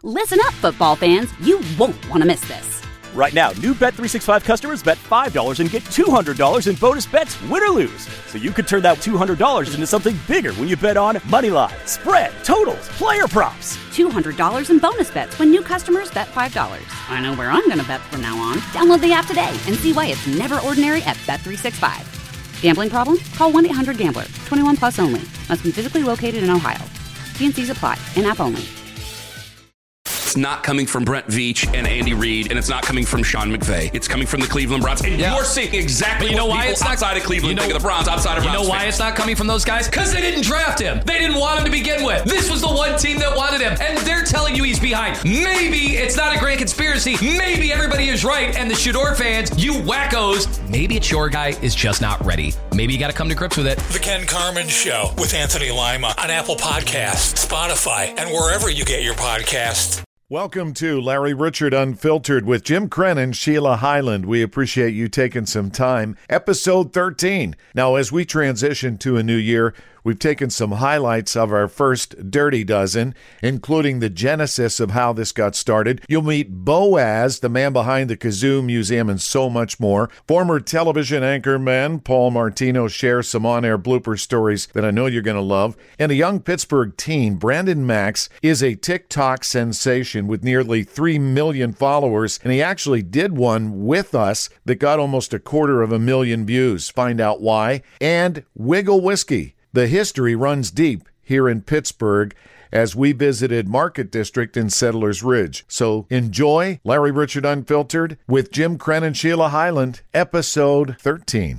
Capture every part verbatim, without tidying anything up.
Listen up, football fans. You won't want to miss this. Right now, new Bet three sixty-five customers bet five dollars and get two hundred dollars in bonus bets, win or lose. So you could turn that two hundred dollars into something bigger when you bet on money line, spread, totals, player props. two hundred dollars in bonus bets when new customers bet five dollars. I know where I'm going to bet from now on. Download the app today and see why it's never ordinary at Bet three sixty-five. Gambling problem? Call one eight hundred gambler. twenty-one plus only. Must be physically located in Ohio. T and C's apply. In-app only. It's not coming from Brent Veach and Andy Reid, and it's not coming from Sean McVay. It's coming from the Cleveland Browns. And yeah. you're seeing exactly you know what why people it's not, outside of Cleveland you know, think of the Browns, outside of You Browns know why fans. it's not coming from those guys? Because they didn't draft him. They didn't want him to begin with. This was the one team that wanted him, and they're telling you he's behind. Maybe it's not a grand conspiracy. Maybe everybody is right, and the Shador fans, you wackos, maybe it's your guy is just not ready. Maybe you got to come to grips with it. The Ken Carman Show with Anthony Lima on Apple Podcasts, Spotify, and wherever you get your podcasts. Welcome to Larry Richard Unfiltered with Jim Crenn and Sheila Hyland. We appreciate you taking some time. Episode thirteen. Now, as we transition to a new year, we've taken some highlights of our first Dirty Dozen, including the genesis of how this got started. You'll meet Boaz, the man behind the Kazoo Museum, and so much more. Former television anchorman Paul Martino shares some on-air blooper stories that I know you're going to love. And a young Pittsburgh teen, Brandon Max, is a TikTok sensation with nearly three million followers, and he actually did one with us that got almost a quarter of a million views. Find out why. And Wiggle Whiskey. The history runs deep here in Pittsburgh as we visited Market District in Settlers Ridge. So enjoy Larry Richard Unfiltered with Jim Crenn and Sheila Hyland, episode thirteen.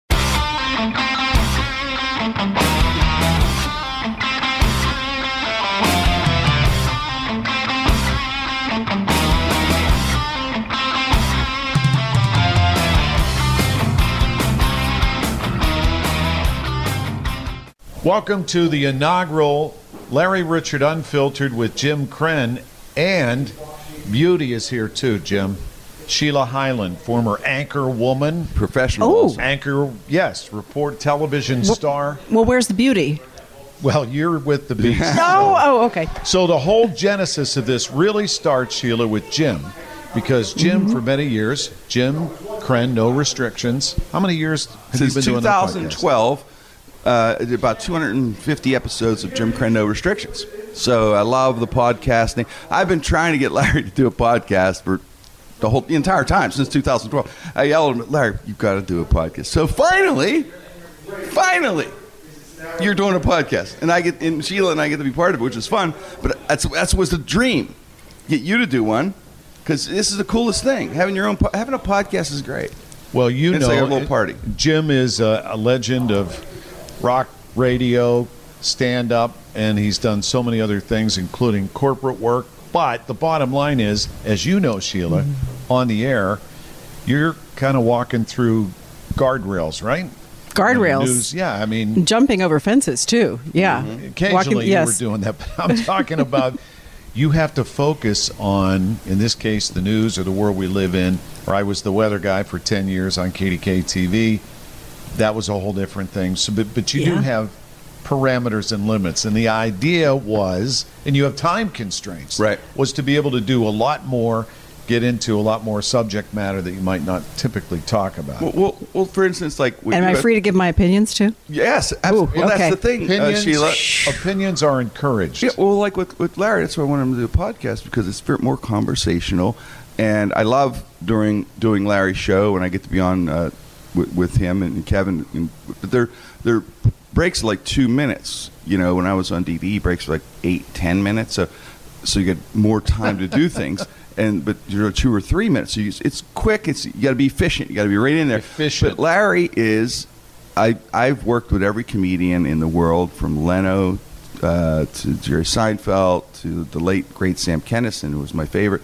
Welcome to the inaugural Larry Richard Unfiltered with Jim Crenn, and Beauty is here too, Jim. Sheila Hyland, former anchor woman. Professional. Oh. Anchor, yes, report television well, star. Well, where's the beauty? Well, you're with the Beast. oh, so. oh, okay. So the whole genesis of this really starts, Sheila, with Jim. Because Jim, mm-hmm. for many years, Jim Crenn, No Restrictions. How many years have Since you been doing that podcast? twenty twelve. Uh, I did about two hundred fifty episodes of Jim Crenn No Restrictions. So I love the podcasting. I've been trying to get Larry to do a podcast for the whole the entire time since two thousand twelve. I yelled at him, Larry, you've got to do a podcast. So finally, finally, you're doing a podcast, and I get and Sheila and I get to be part of it, which is fun. But that's that's was the dream, get you to do one, because this is the coolest thing. Having your own having a podcast is great. Well, you it's know, like a little party. Jim is a, a legend of rock radio, stand-up, and he's done so many other things, including corporate work. But the bottom line is, as you know, Sheila, mm-hmm. on the air, you're kind of walking through guardrails, right? Guardrails. News, yeah, I mean... Jumping over fences, too. Yeah. Mm-hmm. Occasionally walking, you yes. were doing that, but I'm talking about you have to focus on, in this case, the news or the world we live in. Or I was the weather guy for ten years on K D K T V. That was a whole different thing. So, but, but you yeah. do have parameters and limits. And the idea was, and you have time constraints, right, was to be able to do a lot more, get into a lot more subject matter that you might not typically talk about. Well, well, well for instance, like... Am I free to give my opinions, too? Yes, absolutely. Ooh, well, okay. that's the thing, opinions, uh, Sheila. Opinions are encouraged. Yeah, well, like with, with Larry, that's why I wanted him to do a podcast, because it's more conversational. And I love during doing Larry's show, and I get to be on... Uh, With, with him and Kevin, and, but their their breaks are like two minutes. You know, when I was on D V E, breaks are like eight, ten minutes. So, so you get more time to do things. And but you know, two or three minutes. So you, it's quick. It's you got to be efficient. You got to be right in there. Efficient. But Larry is, I I've worked with every comedian in the world, from Leno uh, to Jerry Seinfeld to the late great Sam Kinison, who was my favorite.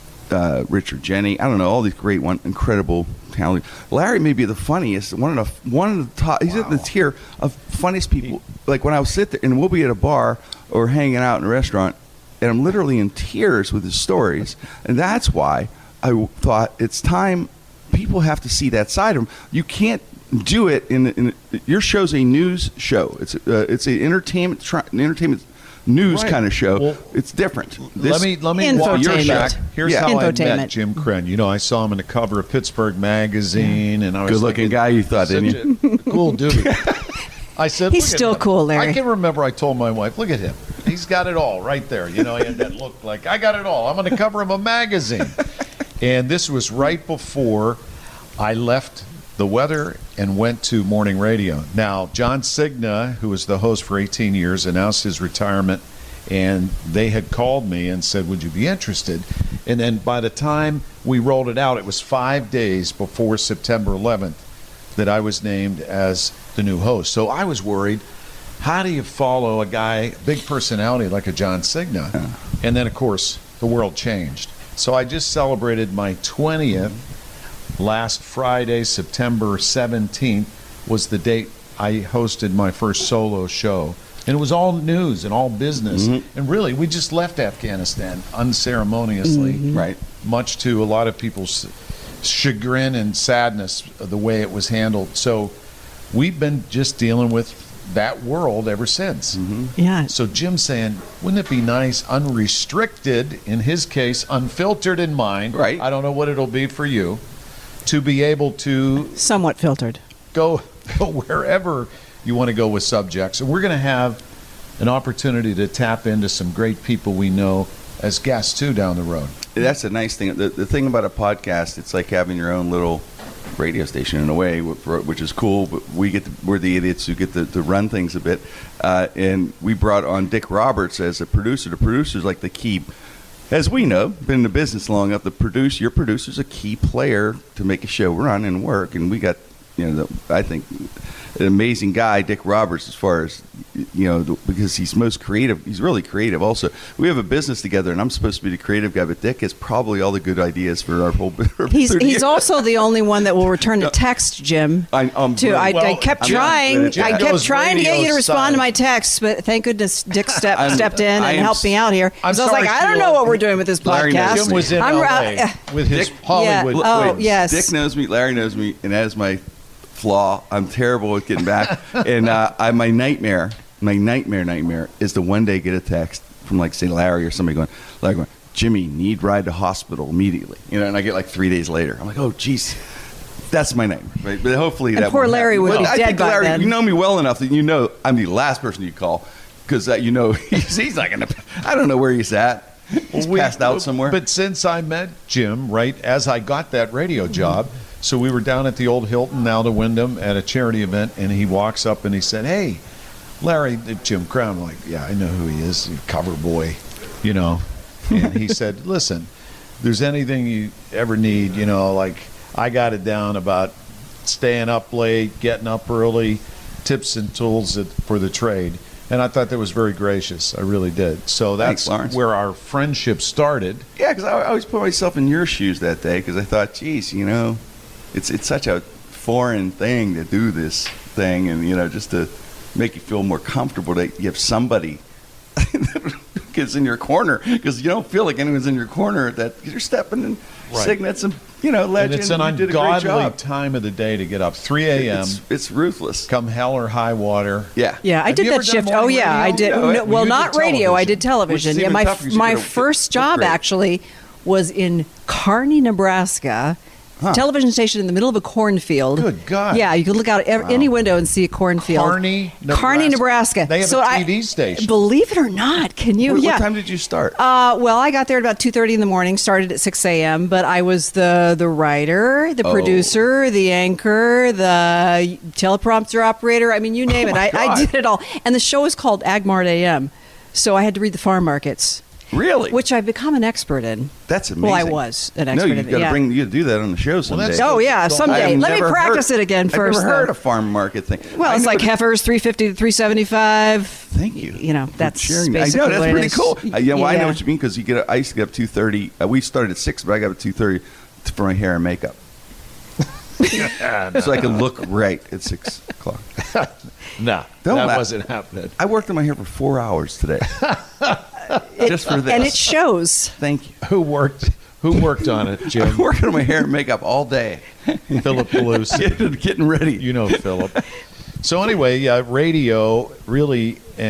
Uh, Richard Jenny, I don't know, all these great, one incredible talent. Larry may be the funniest, one of the one of the top. He's wow. in the tier of funniest people. Like when I will sit there and we'll be at a bar or hanging out in a restaurant, and I'm literally in tears with his stories, and that's why I thought it's time. People have to see that side of him. You can't do it in, in your show's a news show. It's uh, it's an entertainment tri- an entertainment news Right. kind of show. Well, it's different. This, let me let me walk you Infotainment. back. Here's Yeah. how I Infotainment. met Jim Krenn. You know, I saw him in the cover of Pittsburgh Magazine, and I was Good-looking thinking, guy, you thought, such didn't a cool dude. I said, He's "Look at still him." cool, Larry. I can remember I told my wife, "Look at him. He's got it all right there." You know, he had that look like, "I got it all. I'm on the cover of a magazine." And this was right before I left the weather and went to morning radio. Now, John Cigna, who was the host for eighteen years, announced his retirement, and they had called me and said, "Would you be interested?" And then by the time we rolled it out, it was five days before September eleventh that I was named as the new host. So I was worried, how do you follow a guy, big personality like a John Cigna? And then, of course, the world changed. So I just celebrated my twentieth. Last Friday, September seventeenth, was the date I hosted my first solo show. And it was all news and all business. Mm-hmm. And really, we just left Afghanistan unceremoniously, Mm-hmm. Right. much to a lot of people's chagrin and sadness of the way it was handled. So we've been just dealing with that world ever since. Yeah. So Jim's saying, wouldn't it be nice, unrestricted, in his case, unfiltered in mine, Right. I don't know what it'll be for you, to be able to Somewhat filtered. go, go wherever you want to go with subjects. And we're going to have an opportunity to tap into some great people we know as guests, too, down the road. That's a nice thing. The, the thing about a podcast, it's like having your own little radio station in a way, wh- which is cool. But we get to, we're the idiots who get to, to run things a bit. Uh, and we brought on Dick Roberts as a producer. The producer's like the key. As we know, been in the business long enough, the producer, your producer's a key player to make a show run and work. And we got, you know, the, I think, an amazing guy, Dick Roberts, as far as, you know, the, because he's most creative. He's really creative. Also, we have a business together, and I'm supposed to be the creative guy, but Dick has probably all the good ideas for our whole. Our He's thirty he's years. also the only one that will return a text, Jim. I, um, Too. I, I well, kept I'm trying. not- I Jim kept goes trying to get you to radio respond to my silent. texts, but thank goodness Dick step, I'm- stepped in I and am helped me out here. I'm so I was like, sorry, I don't Sheila. know what we're doing with this Larry knows podcast. Jim was in I'm, L A uh, with his Dick- Hollywood. Yeah. Oh, twins. yes. Dick knows me, Larry knows me, and that is my flaw. I'm terrible at getting back. and uh, I, my nightmare, my nightmare, nightmare is to one day get a text from, like, say, Larry or somebody going, Larry going, Jimmy, need ride to hospital immediately. You know, and I get like three days later. I'm like, oh, geez. That's my name. Right? But hopefully And that poor won't Larry happen. would But be I dead think by Larry, then. you know me well enough that you know I'm the last person you call because uh, you know he's, he's not going to, I don't know where he's at. He's We- passed out somewhere. But since I met Jim, right, as I got that radio job, so we were down at the old Hilton, now the Wyndham, at a charity event, and he walks up and he said, hey, Larry, uh, Jim Crown. I'm like, yeah, I know who he is, cover boy, you know. And he said, listen, there's anything you ever need, you know, like I got it down about staying up late, getting up early, tips and tools that, for the trade. And I thought that was very gracious. I really did. So that's Thanks, Lawrence. where our friendship started. Yeah, because I, I always put myself in your shoes that day because I thought, geez, you know, it's it's such a foreign thing to do this thing, and you know, just to make you feel more comfortable that you have somebody that gets in your corner because you don't feel like anyone's in your corner. That you're stepping in Right. Signet's and you know, legend. And it's an you did a great ungodly job. time of the day to get up. three a.m., It's, it's ruthless. come hell or high water. Yeah. Yeah, I Have did you that ever done shift. Oh morning yeah, I radio? did. No, No, it- well, you not did radio. I television, did which television. is Yeah, even my tougher 'cause you my gotta- first look job great. actually was in Kearney, Nebraska. Huh. Television station in the middle of a cornfield. Good God. Yeah, you could look out ev- any window and see a cornfield. Kearney, Kearney, Nebraska. Nebraska. They have so a I- T V station. Believe it or not, can you? What, yeah. what time did you start? Uh, well, I got there at about two thirty in the morning, started at six a.m., but I was the, the writer, the Oh. producer, the anchor, the teleprompter operator. I mean, you name Oh it. my I, I God. did it all. And the show is called Agmart A M, so I had to read the farm markets, Really? which I've become an expert in. That's amazing. Well, I was an No, expert you've in it, got to yeah. bring you got to do that on the show someday. that's- Oh, yeah, I've someday. Let me never practice heard- it again first, I've never heard though. a farm market thing. Well, I it's like never- heifers, three fifty to three seventy-five. Thank you. You know, for that's sharing that. basically I know that's what it pretty is. cool. Uh, yeah, well, I know Yeah. what you mean because you get. I used to get up two thirty. Uh, we started at six, but I got up at two thirty for my hair and makeup, so I could look right at six o'clock. No, Don't that laugh. wasn't happening. I worked on my hair for four hours today, just for this. And it shows. Thank you. Who worked? Who worked on it, I'm Jim? working on my hair and makeup all day, Philip Pelosi. getting, getting ready. You know Philip. So anyway, uh, radio really, and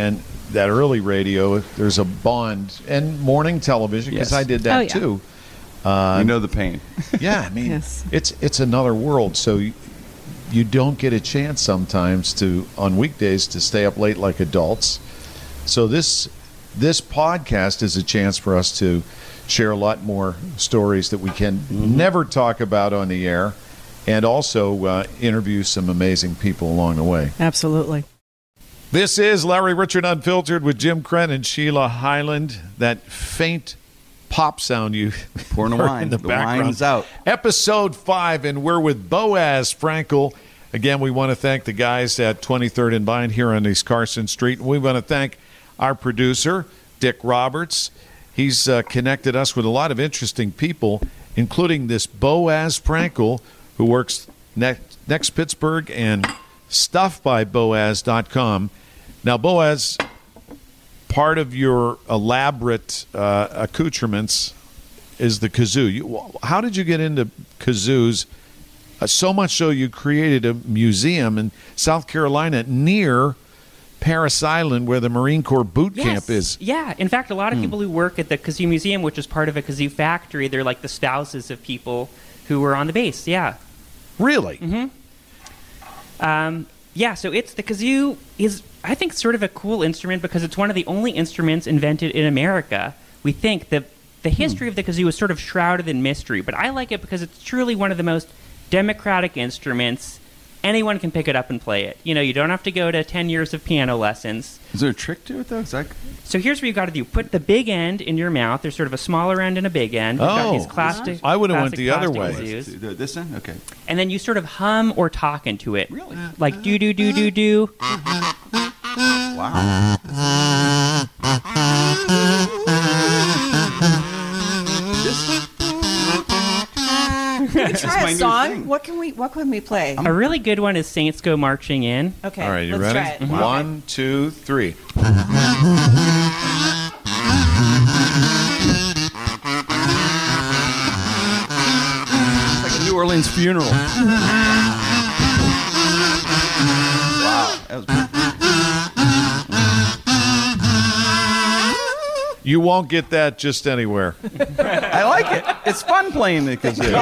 that early radio, there's a bond, and morning television, because Yes. I did that Oh, yeah. too. Uh, you know the pain. yeah, I mean, Yes. it's it's another world. So you, you don't get a chance sometimes to on weekdays to stay up late like adults. So this this podcast is a chance for us to share a lot more stories that we can Mm-hmm. never talk about on the air, and also uh, interview some amazing people along the way. Absolutely. This is Larry Richard Unfiltered with Jim Crenn and Sheila Highland. That faint pop sound you Pouring the heard wine. in the, The background. wine's out. Episode five, and we're with Boaz Frankel. Again, we want to thank the guys at twenty-third and Vine here on East Carson Street. We want to thank our producer, Dick Roberts. He's uh, connected us with a lot of interesting people, including this Boaz Frankel, who works next, next Pittsburgh, and stuff by boaz dot com. Now, Boaz, part of your elaborate uh, accoutrements is the kazoo. You, how did you get into kazoos? Uh, so much so you created a museum in South Carolina near Parris Island, where the Marine Corps boot Yes. camp is. Yeah. In fact, a lot of people who work at the Kazoo Museum, which is part of a kazoo factory, they're like the spouses of people who were on the base. Yeah. Really? Mm-hmm. Um, yeah, so it's the kazoo is, I think, sort of a cool instrument because it's one of the only instruments invented in America. We think that the history of the kazoo is sort of shrouded in mystery, but I like it because it's truly one of the most democratic instruments. Anyone can pick it up and play it. You know, you don't have to go to ten years of piano lessons. Is there a trick to it, though? Is that... So here's what you've got to do. Put the big end in your mouth. There's sort of a smaller end and a big end. You've got Oh. these plastic, I would've went plastic the other plastic way. kazoos. This end? Okay. And then you sort of hum or talk into it. Really? Like do do do do do. Wow. We can try my a new song. thing. What can we What can we play? A really good one is Saints Go Marching In. Okay. All right, you let's ready? Try it. One, two, three. It's like a New Orleans funeral. Wow. That was You won't get that just anywhere. I like it. It's fun playing the kazoo.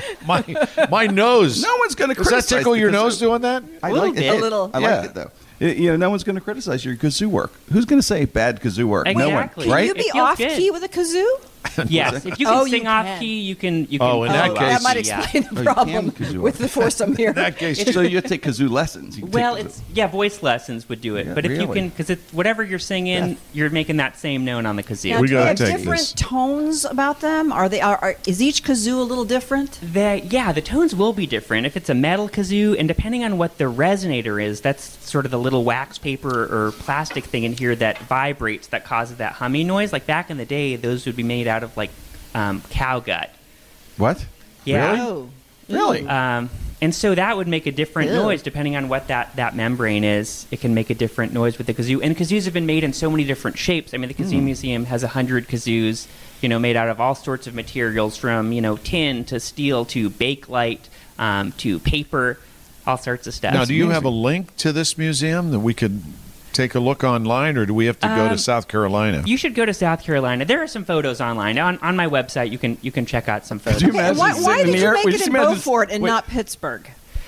my my nose. No one's going to Does criticize that tickle the your kazoo. nose doing that? I Little like bit. it. A little. I Yeah. like it though. It- you know, no one's going to criticize your kazoo work. Who's going to say bad kazoo work? Exactly. No one, right? Can you It be feels off good. key with a kazoo? Yes, if you can Oh, you sing off can. key, you can. You can Oh, in that play case- off that might key, yeah. explain Oh, the you can problem kazoo with the foursome here. In that case, So you take kazoo lessons. You can Well, take kazoo. it's yeah, voice lessons would do it. Yeah, but if you really? can, because it's whatever you're singing, you're making that same note on the kazoo. Now, We do gotta they have take different this. tones about them? Are they? Are, are, is each kazoo a little different? The, yeah, the tones will be different. If it's a metal kazoo, and depending on what the resonator is, that's sort of the little wax paper or plastic thing in here that vibrates that causes that humming noise. Like back in the day, those would be made out of like um, cow gut. What? Yeah. Oh, Really? Um, and so that would make a different Ew. noise depending on what that, that membrane is. It can make a different noise with the kazoo. And kazoos have been made in so many different shapes. I mean, the Kazoo Museum has a hundred kazoos, you know, made out of all sorts of materials, from you know tin to steel to bakelite um, to paper, all sorts of stuff. now, do you have a link to this museum that we could take a look online, or do we have to go to Um, South Carolina? You should go to South Carolina. There are some photos online on, on my website. You can you can check out some photos. you Okay, imagine why, sitting why in did the you air- make would it you in imagine- Beaufort and wait. not Pittsburgh?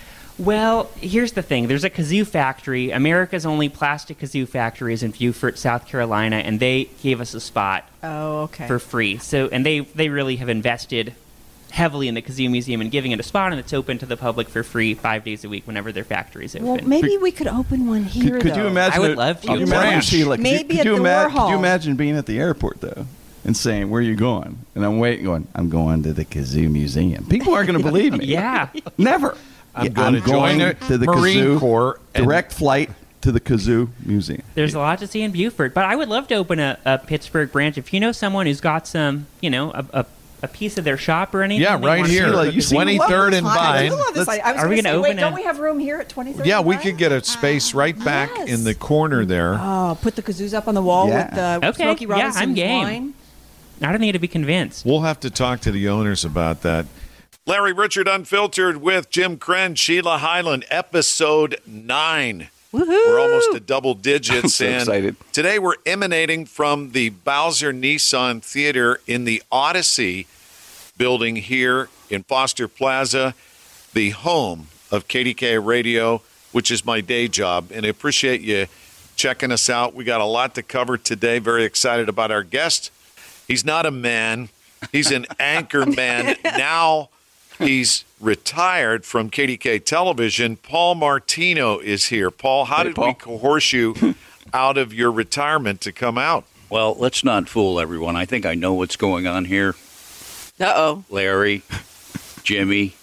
Well, here's the thing. There's a kazoo factory. America's only plastic kazoo factory is in Beaufort, South Carolina, and they gave us a spot Oh, okay. for free. So, and they they really have invested heavily in the Kazoo Museum and giving it a spot, and it's open to the public for free five days a week whenever their factory is open. well, maybe we could open one here. Could, could you though. imagine? I would it- love to. Could you A imagine, branch. Sheila, could you- Maybe could at you the ima- Warhol. Could you imagine being at the airport though and saying, "Where are you going?" And I'm waiting, going, "I'm going to the Kazoo Museum." People aren't going to believe me. Yeah. Never. I'm Yeah, gonna join the to the Marine Kazoo, Corps and- direct flight to the Kazoo Museum. There's a lot to see in Beaufort, but I would love to open a, a Pittsburgh branch. If you know someone who's got some, you know, a, a, a piece of their shop or anything. Yeah, they right want to here. do a you kazoo- see- twenty-third and I Vine. do love this Let's- idea. I was are we gonna gonna say, wait, open don't a- we have room here at twenty-third? Yeah, and we Vine? could get a space right back Yes. in the corner there. Oh, put the kazoos up on the wall Yeah. with the Okay, Smokey yeah, Robinson's I'm game. wine. I don't need to be convinced. We'll have to talk to the owners about that. Larry Richard Unfiltered with Jim Crenn, Sheila Highland, episode nine. Woohoo! We're almost at double digits. I'm so and excited. Today we're emanating from the Bowser Nissan Theater in the Odyssey building here in Foster Plaza, the home of K D K A Radio, which is my day job. And I appreciate you checking us out. We got a lot to cover today. Very excited about our guest. He's not a man. He's an anchor man. Now he's retired from K D K Television. Paul Martino is here. Paul, how Hey, did Paul. we coerce you out of your retirement to come out? Well, let's not fool everyone. I think I know what's going on here. Uh-oh. Larry, Jimmy,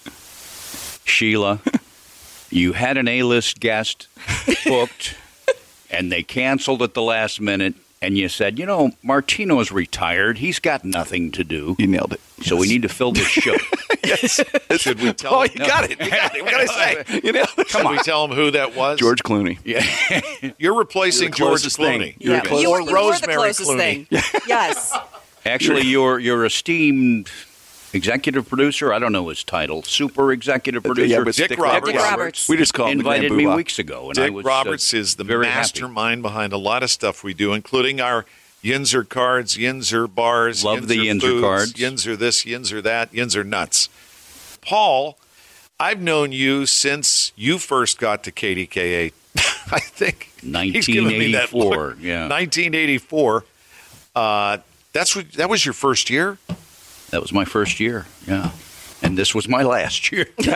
Sheila, you had an A-list guest booked, and they canceled at the last minute, and you said, you know, Martino's retired. He's got nothing to do. You nailed it. So we need to fill this show. Yes. Should we tell Oh, him? you got it. You got it. What can I say? You nailed it. Should we tell him who that was? George Clooney. Yeah. You're replacing You're the George closest Clooney. thing. Yeah, You're you, Or you were the Rosemary closest Clooney. thing. Yes. Actually, your your esteemed executive producer, I don't know his title, super executive producer, Yeah, but Dick Dick Roberts. Dick Roberts. We just call him the invited Grand me Boobah. weeks ago. And I Dick was, uh, Roberts is the very happy. mastermind behind a lot of stuff we do, including our Yinzer cards, Yinzer bars, Love the Yinzer foods, cards. Yinzer this, Yinzer that, Yinzer nuts. Paul, I've known you since you first got to K D K A. I think he's giving me that look. nineteen eighty-four, yeah. nineteen eighty-four. Uh, that's what, that was your first year? That was my first year, yeah. And this was my last year. you,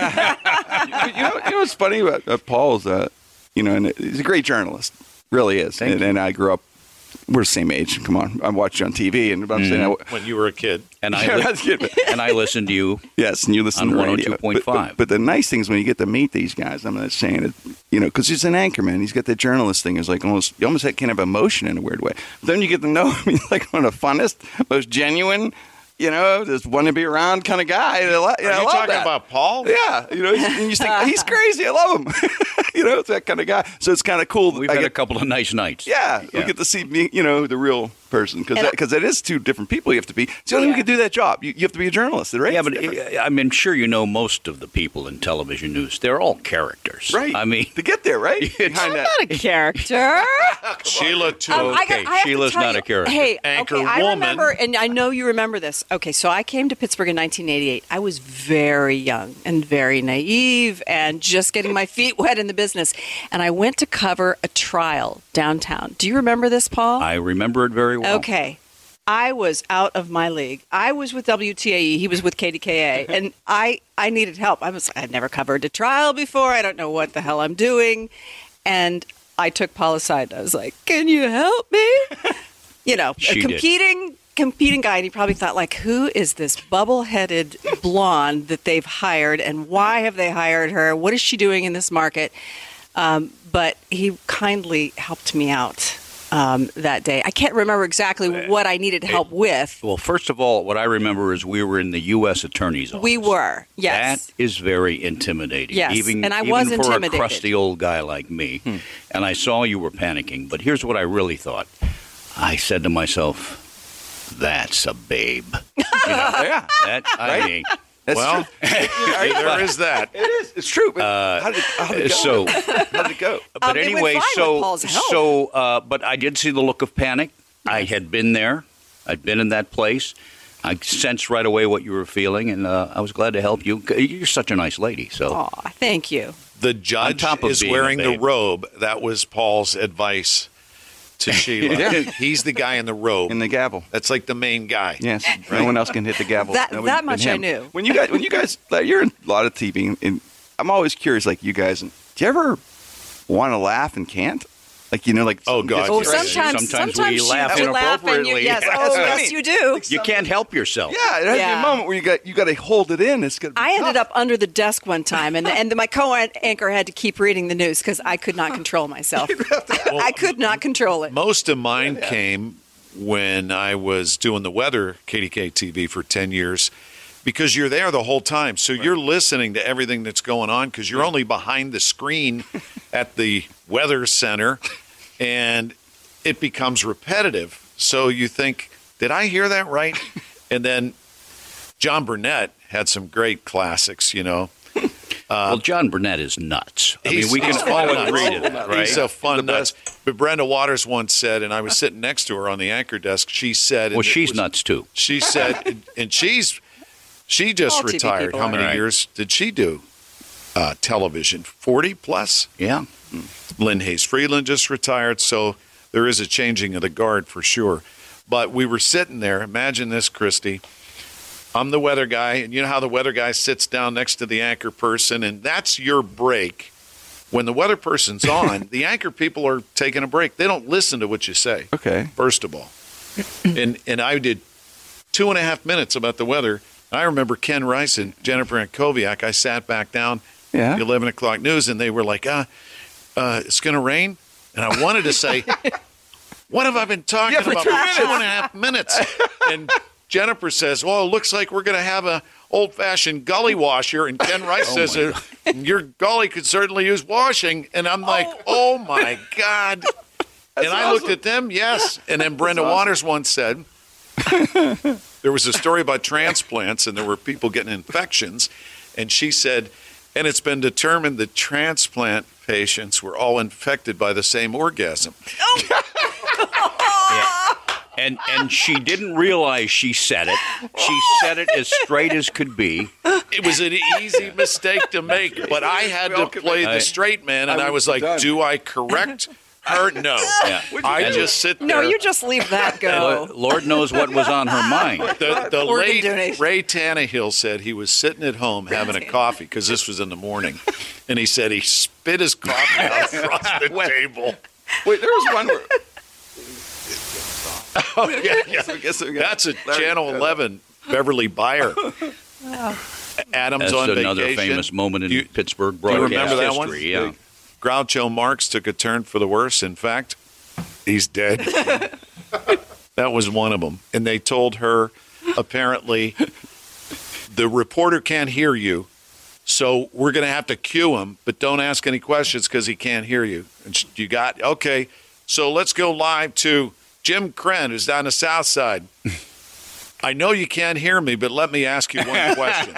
know, you know what's funny about uh, Paul is, uh, you know, and he's a great journalist, really is. Thank and, you. and I grew up. We're the same age. Come on, I watched you on T V, and I'm saying, I, When you were a kid. And I, Yeah, li- that's good. and I listened to you. Yes, and you listen On to the one oh radio. two point five. But, but, but the nice thing is when you get to meet these guys, I'm not saying it, you know, because he's an anchorman. He's got that journalist thing. It's like almost, you almost can't have emotion in a weird way. But then you get to know him. He's like one of the funnest, most genuine, you know, just want to be around kind of guy. And I lo- you know, Are I you love talking that. about Paul? Yeah, you know, he's, and you just think he's crazy. I love him. You know, it's that kind of guy. So it's kind of cool. We've I had get, a couple of nice nights. yeah, Yeah. we get to see me, you know, the real person because And I- because that is two different people. You have to be. It's the only way Yeah. you can do that job. You, you have to be a journalist, right? Yeah, It's but different. uh, I mean, sure, you know most of the people in television news. They're all characters. right. I mean, to get there, right? It's- Behind that. Not a character. Sheila, too. Um, I, got, Okay, I have Sheila's to tell not you, a character. Hey, Anchor okay, I woman. remember, and I know you remember this. Okay, so I came to Pittsburgh in nineteen eighty-eight. I was very young and very naive and just getting my feet wet in the business. And I went to cover a trial downtown. Do you remember this, Paul? I remember it very well. Okay. I was out of my league. I was with W T A E. He was with K D K A. And I, I needed help. I was I'd never covered a trial before. I don't know what the hell I'm doing. And I took Paul aside. I was like, can you help me? You know, She a did. competing competing guy. And he probably thought, like, who is this bubble-headed blonde that they've hired? And why have they hired her? What is she doing in this market? Um, but he kindly helped me out. Um, that day. I can't remember exactly what I needed help with. Well, first of all, what I remember is we were in the U S Attorney's office. We were, yes. That is very intimidating. Yes, even, and I even was for intimidated. a crusty old guy like me. Hmm. And I saw you were panicking. But here's what I really thought. I said to myself, that's a babe. You know, yeah, that, I mean, that's Well, true. there is that. It is. It's true. But how did it, how did it go? so, how did it go? but Um, it went anyway, fine with so Paul's help. so, uh, but I did see the look of panic. I had been there. I'd been in that place. I sensed right away what you were feeling, and uh, I was glad to help you. You're such a nice lady. So, Aw, thank you. The judge On top of is being wearing a the babe. robe. That was Paul's advice to Sheila. Yeah. He's the guy in the robe. In the gavel. That's like the main guy. Yes, no one else can hit the gavel. That- No one that but much I him. knew. When you guys, when you guys, like, you're in a lot of T V, and, and I'm always curious, like you guys. Do you ever want to laugh and can't? Like, you know, like Oh, God. Oh, Right. sometimes, Sometimes sometimes, we you, laugh you laugh and you, inappropriately. yes, That's oh, what I yes, mean. you do. you can't help yourself. Yeah, it has to be Yeah. a moment where you got you got to hold it in. It's gonna be I ended tough. up under the desk one time, and and my co-anchor had to keep reading the news because I could not control myself. I could not control it. Most of mine came when I was doing the weather, K D K T V, for ten years, because you're there the whole time. So you're listening to everything that's going on because you're only behind the screen at the weather center, and it becomes repetitive. So you think, did I hear that right? And then John Burnett had some great classics, you know. Uh, well, John Burnett is nuts. I He's- mean, we can he's all fun agree nuts. to that, right? He's a fun nuts. But Brenda Waters once said, and I was sitting next to her on the anchor desk. She said, Well, and it she's was- nuts too. She said, and, and she's she just All T V retired. people How are. many Right. years did she do uh, television? Forty plus. Yeah. Lynn Hayes Freeland just retired, so there is a changing of the guard for sure. But we were sitting there. Imagine this, Christy. I'm the weather guy, and you know how the weather guy sits down next to the anchor person, and that's your break. When the weather person's on, the anchor people are taking a break. They don't listen to what you say. Okay. First of all, and and I did two and a half minutes about the weather. I remember Ken Rice and Jennifer Ankoviak. I sat back down, Yeah. the eleven o'clock news, and they were like, "Ah, uh, it's going to rain," and I wanted to say, "What have I been talking Yeah, for about two for minutes. two and a half minutes?" And Jennifer says, "Well, it looks like we're going to have a old-fashioned gully washer," and Ken Rice Oh, says, my uh, "Your gully could certainly use washing," and I'm like, "Oh my God." And I looked at them, yes. And then Brenda Waters once said, there was a story about transplants, and there were people getting infections. And she said, and it's been determined that transplant patients were all infected by the same orgasm. And and she didn't realize she said it. She said it as straight as could be. It was an easy mistake to make, but I had to play the straight man, and I was like, do I correct her? No. Yeah. I And just sit there. No, you just leave that go. Lord- Lord knows what was on her mind. The, the Organ late donation. Ray Tannehill said he was sitting at home having a coffee because this was in the morning, and he said he spit his coffee out across the table. Wait, there was one where. Oh yeah, yeah. I guess we got- That's a Channel eleven Beverly Buyer. Adam's That's on another vacation. famous moment in Do you- Pittsburgh do you broadcast remember that one? history. Yeah. Groucho Marx took a turn for the worse. In fact, he's dead. That was one of them. And they told her, apparently, the reporter can't hear you, so we're going to have to cue him, but don't ask any questions because he can't hear you. And she- you got, okay, so let's go live to Jim Krenn, who's down the south side. I know you can't hear me, but let me ask you one question.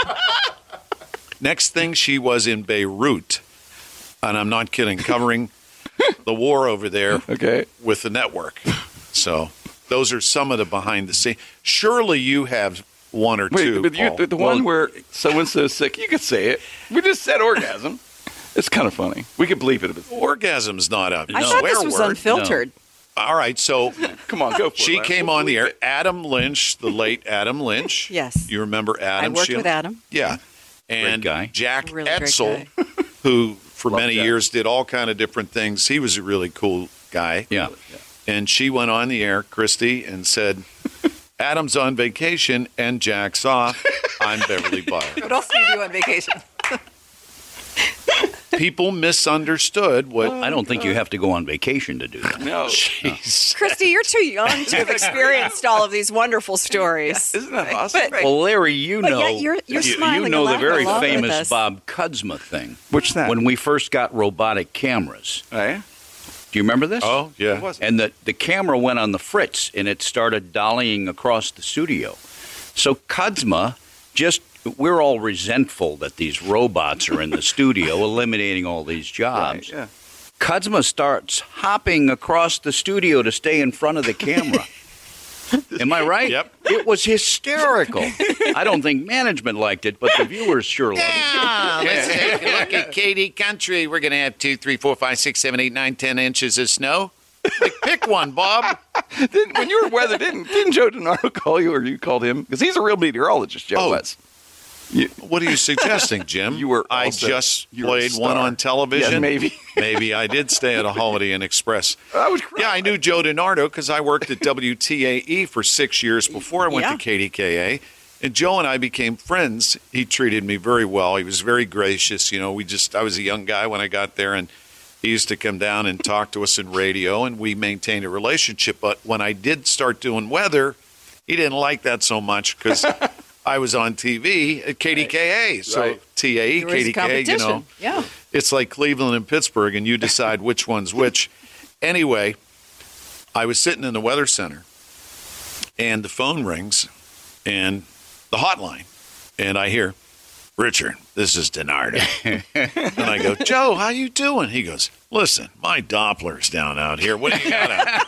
Next thing, she was in Beirut, and I'm not kidding, covering the war over there Okay. with the network. So those are some of the behind the scenes. Surely you have one or Wait, two. but you, Paul. the, the one where someone's so sick, you could say it. We just said orgasm. It's kind of funny. We could bleep it if it's. Orgasm's not a I no. thought swear this was word. unfiltered. All right, so Come on, go for it. she Lance. came We'll on the bleep air. it. Adam Lynch, the late Adam Lynch. Yes. You remember Adam? I worked Sheila? with Adam. Yeah. And guy. Jack Really great Etzel, guy. who for Love many Jack. years did all kind of different things. He was a really cool guy. Yeah. And she went on the air, Christy, and said, Adam's on vacation and Jack's off. I'm Beverly Buyer. What else do you do on vacation? People misunderstood what. I don't think you have to go on vacation to do that. No. Jeez. Christy, you're too young to have experienced all of these wonderful stories. Isn't that awesome? But- Well, Larry, you But know, yet you're- you're you, smiling you know the along very along with famous us. Bob Kudzma thing. What's that? When we first got robotic cameras. Oh, yeah? Do you remember this? Oh, yeah. What was it? And the, the camera went on the fritz, and it started dollying across the studio. So Kudzma just, we're all resentful that these robots are in the studio eliminating all these jobs. Right, yeah. Kudzma starts hopping across the studio to stay in front of the camera. Am I right? Yep. It was hysterical. I don't think management liked it, but the viewers sure liked it. Yeah, let's take a look at Katy Country. We're going to have two, three, four, five, six, seven, eight, nine, ten inches of snow. Like, pick one, Bob. Didn't, when you were weather, didn't didn't Joe DiNardo call you, or you called him? Because he's a real meteorologist, Joe Oh. was. What are you suggesting, Jim? You were I also- just you were a played one star. on television. Yeah, maybe. Maybe I did stay at a Holiday Inn Express. I was Yeah, I knew Joe DiNardo because I worked at W T A E for six years before I went Yeah. to K D K A. And Joe and I became friends. He treated me very well. He was very gracious. You know, we just, I was a young guy when I got there, and he used to come down and talk to us in radio, and we maintained a relationship. But when I did start doing weather, he didn't like that so much because I was on T V at K D K A. So Right. T A E, There was K D K A, you know. competition. Yeah. It's like Cleveland and Pittsburgh, and you decide which one's which. Anyway, I was sitting in the weather center, and the phone rings, and the hotline, and I hear, Richard, this is DiNardo. And I go, Joe, how you doing? He goes, listen, my Doppler's down out here. What do you got out?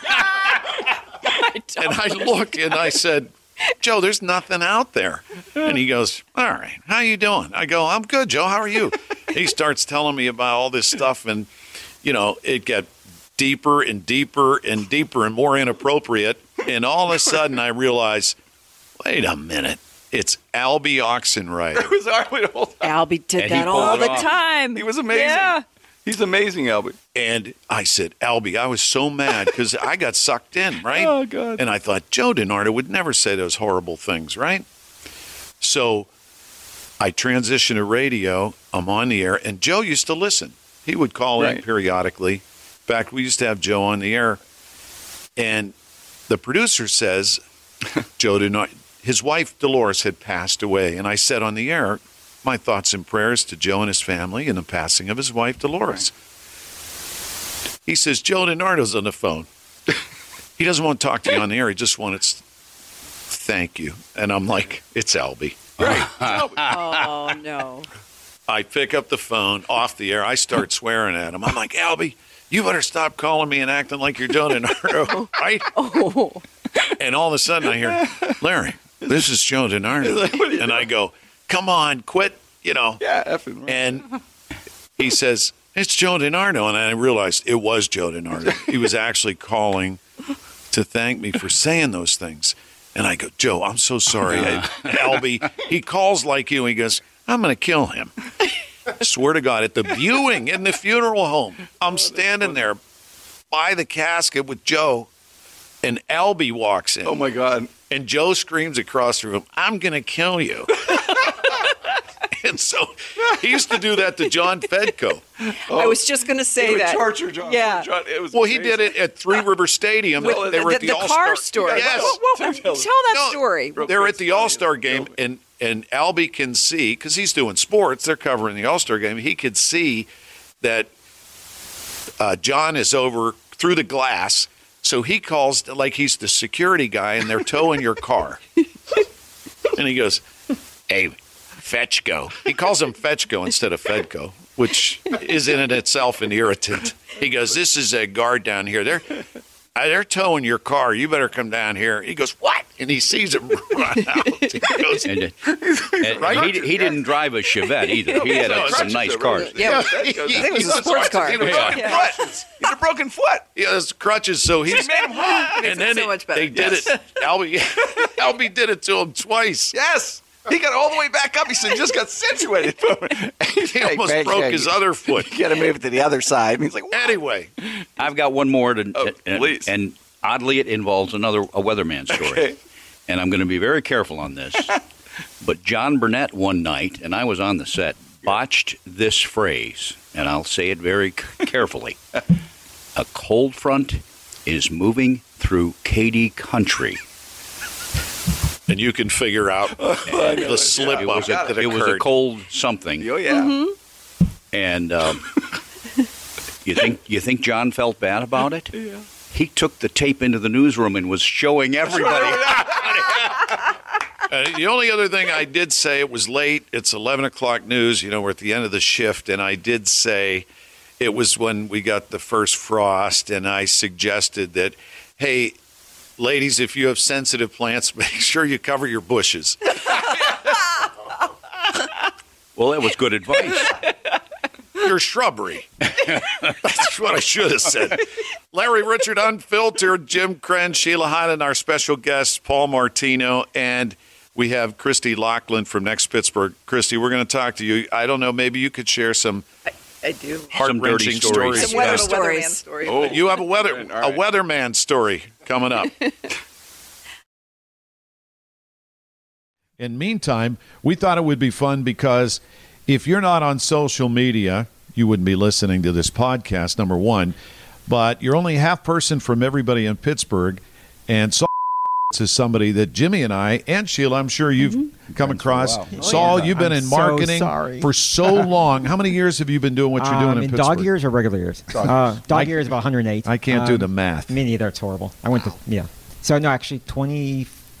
And I looked and I said, Joe, there's nothing out there. And he goes, all right, how you doing? I go, I'm good, Joe. How are you? He starts telling me about all this stuff, and, you know, it got deeper and deeper and deeper and more inappropriate. And all of a sudden I realized, wait a minute. It's Albie Oxenrider. It was Albie the whole time. Albie did that all the time. He was amazing. Yeah. He's amazing, Albie. And I said, Albie, I was so mad because I got sucked in, right? Oh, God. And I thought, Joe DiNardo would never say those horrible things, right? So I transitioned to radio. I'm on the air. And Joe used to listen. He would call Right. in periodically. In fact, we used to have Joe on the air. And the producer says, Joe DiNardo, his wife, Dolores, had passed away. And I said on the air, my thoughts and prayers to Joe and his family in the passing of his wife, Dolores. Right. He says, Joe DiNardo's on the phone. He doesn't want to talk to you on the air. He just wants to thank you. And I'm like, it's Albie. Right. Oh, no. I pick up the phone off the air. I start swearing at him. I'm like, Albie, you better stop calling me and acting like you're Joe DiNardo, right? Oh. And all of a sudden I hear, Larry, this is Joe DiNardo. And I go, come on, quit, you know. Yeah, effing right. And he says, it's Joe DiNardo. And I realized it was Joe DiNardo. He was actually calling to thank me for saying those things. And I go, Joe, I'm so sorry. I, Albie, he calls like you. He goes, I'm going to kill him. I swear to God, at the viewing in the funeral home, I'm standing there by the casket with Joe, and Albie walks in. Oh, my God. And Joe screams across the room, I'm going to kill you. And so he used to do that to John Fedko. Oh, I was just going to say he would that. torture John. Yeah. John, it was well, he amazing. did it at Three River Stadium. With they were the, at the, the All-Star. car story. Yes. Whoa, whoa, whoa. Tell that No, story. They were at the All-Star game, and, and Albie can see, because he's doing sports, they're covering the All-Star game, he could see that uh, John is over through the glass, so he calls like he's the security guy, and they're towing your car. And he goes, hey, Fetchko. He calls him Fetchko instead of Fedko, which is in itself an irritant. He goes, this is a guard down here. They're, they're towing your car. You better come down here. He goes, what? And he sees him run out. He goes, And, and right? he, he didn't drive a Chevette either. He had No, uh, some nice cars. Yeah, I think it was a sports car. He had a broken Yeah. foot. He had a broken foot. He has crutches, so he's. He made him home. And then so it- much better. they did Yes. it. Albie, Albie did it to him twice. Yes. He got all the way back up. He said he just got situated. He almost Hey, broke hey, his you- other foot. You got to move it to the other side. And he's like, what? Anyway, I've got one more to, Oh, and, please. and oddly, it involves another a weatherman story. Okay. And I'm going to be very careful on this. But John Burnett one night, and I was on the set, botched this phrase, and I'll say it very c- carefully. A cold front is moving through Katy country. and you can figure out the slip It up was, a, that it occurred. was a cold something. Oh, yeah. Mm-hmm. And um, you think you think John felt bad about it? Yeah. He took the tape into the newsroom and was showing everybody. Uh, the only other thing I did say, it was late. It's eleven o'clock news. You know, we're at the end of the shift. And I did say it was when we got the first frost. And I suggested that, hey, ladies, if you have sensitive plants, make sure you cover your bushes. Well, that was good advice. Your shrubbery. That's what I should have said. Larry Richard Unfiltered, Jim Krenn, Sheila Hyland, our special guest, Paul Martino, and we have Christy Lachlan from Next Pittsburgh. Christy, we're going to talk to you. I don't know, maybe you could share some I do. heart-wrenching Some dirty stories. stories. Some weather Yes. weatherman story. Oh, you have a weather All right. a weatherman story coming up. In meantime, we thought it would be fun because if you're not on social media, you wouldn't be listening to this podcast, number one. But you're only half person from everybody in Pittsburgh. And Saul is somebody that Jimmy and I, and Sheila, I'm sure you've Mm-hmm. come across. Oh, Saul, yeah. you've been I'm in so marketing sorry. for so long. How many years have you been doing what you're doing Um, in in Pittsburgh? dog years or regular years? Dog uh, years. dog I- years about one hundred eight. I can't do Um, the math. Me neither. It's horrible. I went to, yeah. So, no, actually, twenty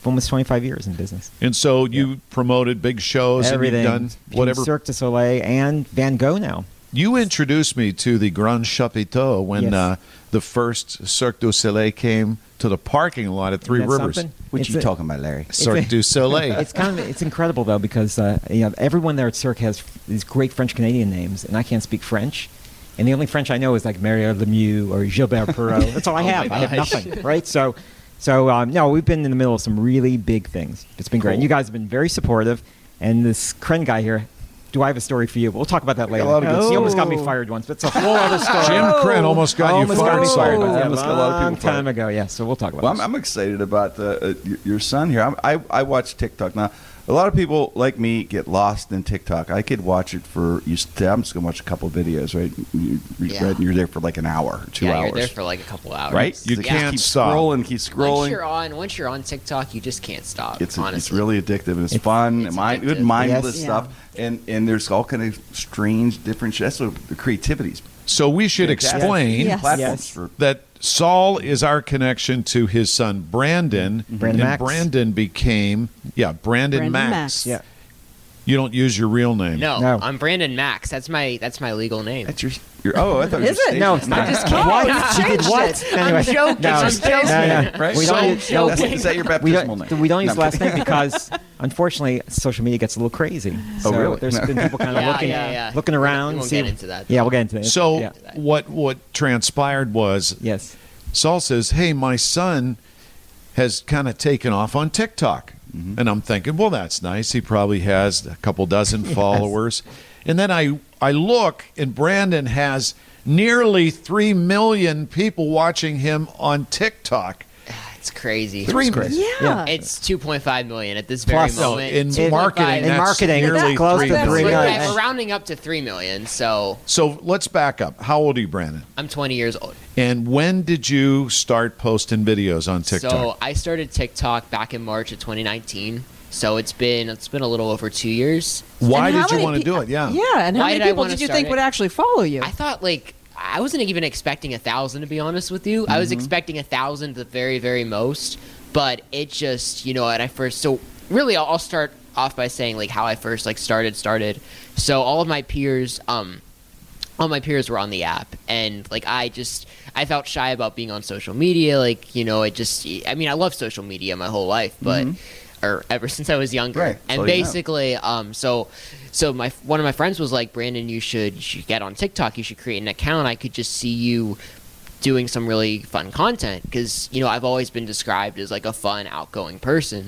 almost twenty-five years in business. And so you yeah. promoted big shows Everything. and you've done whatever. Cirque du Soleil and Van Gogh now. You introduced me to the Grand Chapiteau when yes. uh, the first Cirque du Soleil came to the parking lot at Three Rivers. Something? What it's you a, talking about, Larry? Cirque du Soleil. It's kind of it's incredible though because uh, you know everyone there at Cirque has these great French Canadian names, and I can't speak French. And the only French I know is like Mario Lemieux or Gilbert Perrault. That's all I have. oh I have nothing, right? So, so um, no, we've been in the middle of some really big things. It's been great. Cool. And you guys have been very supportive. And this Kren guy here, do I have a story for you? We'll talk about that later. Oh. He almost got me fired once, but it's a whole other story. Jim Kren almost got almost you got fired. Me fired yeah, yeah, almost got a lot of people fired. time ago, yeah. So we'll talk about well, this. I'm, I'm excited about the, uh, your, your son here. I'm, I I watch TikTok now. A lot of people like me get lost in TikTok. I could watch it for you. I'm just gonna watch a couple of videos, right? You, you, yeah. right? You're there for like an hour, or two yeah, hours. You're there for like a couple hours, right? You yeah. can't keep stop. scrolling, keep scrolling. Once you're on, once you're on TikTok, you just can't stop. It's honestly, it's really addictive and it's, it's fun, it's mind, good mindless yes. stuff, yeah. and and there's all kind of strange, different. That's what the creativity's. So we should explain yes. platforms Yes. for that Saul is our connection to his son Brandon, Brandon and Max. Brandon became yeah Brandon, Brandon Max. Max. Yeah. You don't use your real name. No, No. I'm Brandon Max. That's my that's my legal name. That's your. your oh, I thought it was Is your it? station No, it's not. I'm just kidding. What? You You did changed what? it. Anyway, I'm joking. no, I'm joking. No, no. Right? We So- don't use, no, That's- is that your we baptismal don't, name? we don't use No, the last I'm name because, unfortunately, social media gets a little crazy. Oh, So really? There's No. been people kind of Yeah, looking, yeah, yeah. looking around. We won't see- get into that, Yeah, though. we'll get into it. So yeah. what what transpired was yes, Saul says, "Hey, my son has kind of taken off on TikTok," Mm-hmm. and I'm thinking, "Well, that's nice. He probably has a couple dozen Yes. followers." And then I I look, and Brandon has nearly three million people watching him on TikTok. It's crazy. Three crazy. million. Yeah. It's two point five million at this very Plus- No, moment. in two point five. marketing, In that's marketing, nearly it's close three to million. three We're, million. we're rounding up to three million. So So let's back up. How old are you, Brandon? I'm twenty years old. And when did you start posting videos on TikTok? So I started TikTok back in March of twenty nineteen. So it's been it's been a little over two years. Why And how did you many want to pe- do it? Yeah. Yeah, and how Why many did I people wanna did you start think it? would actually follow you? I thought like I wasn't even expecting a thousand to be honest with you. I was expecting a thousand at the very very most, but it just you know at I first so really I'll, I'll start off by saying like how I first like started started. So all of my peers um all my peers were on the app, and like I just I felt shy about being on social media. Like you know it just I mean I love social media my whole life, but. Or ever since I was younger, Right. and So, yeah. basically, um, so, so my one of my friends was like, Brandon, you should, you should get on TikTok. You should create an account. I could just see you doing some really fun content because you know I've always been described as like a fun, outgoing person.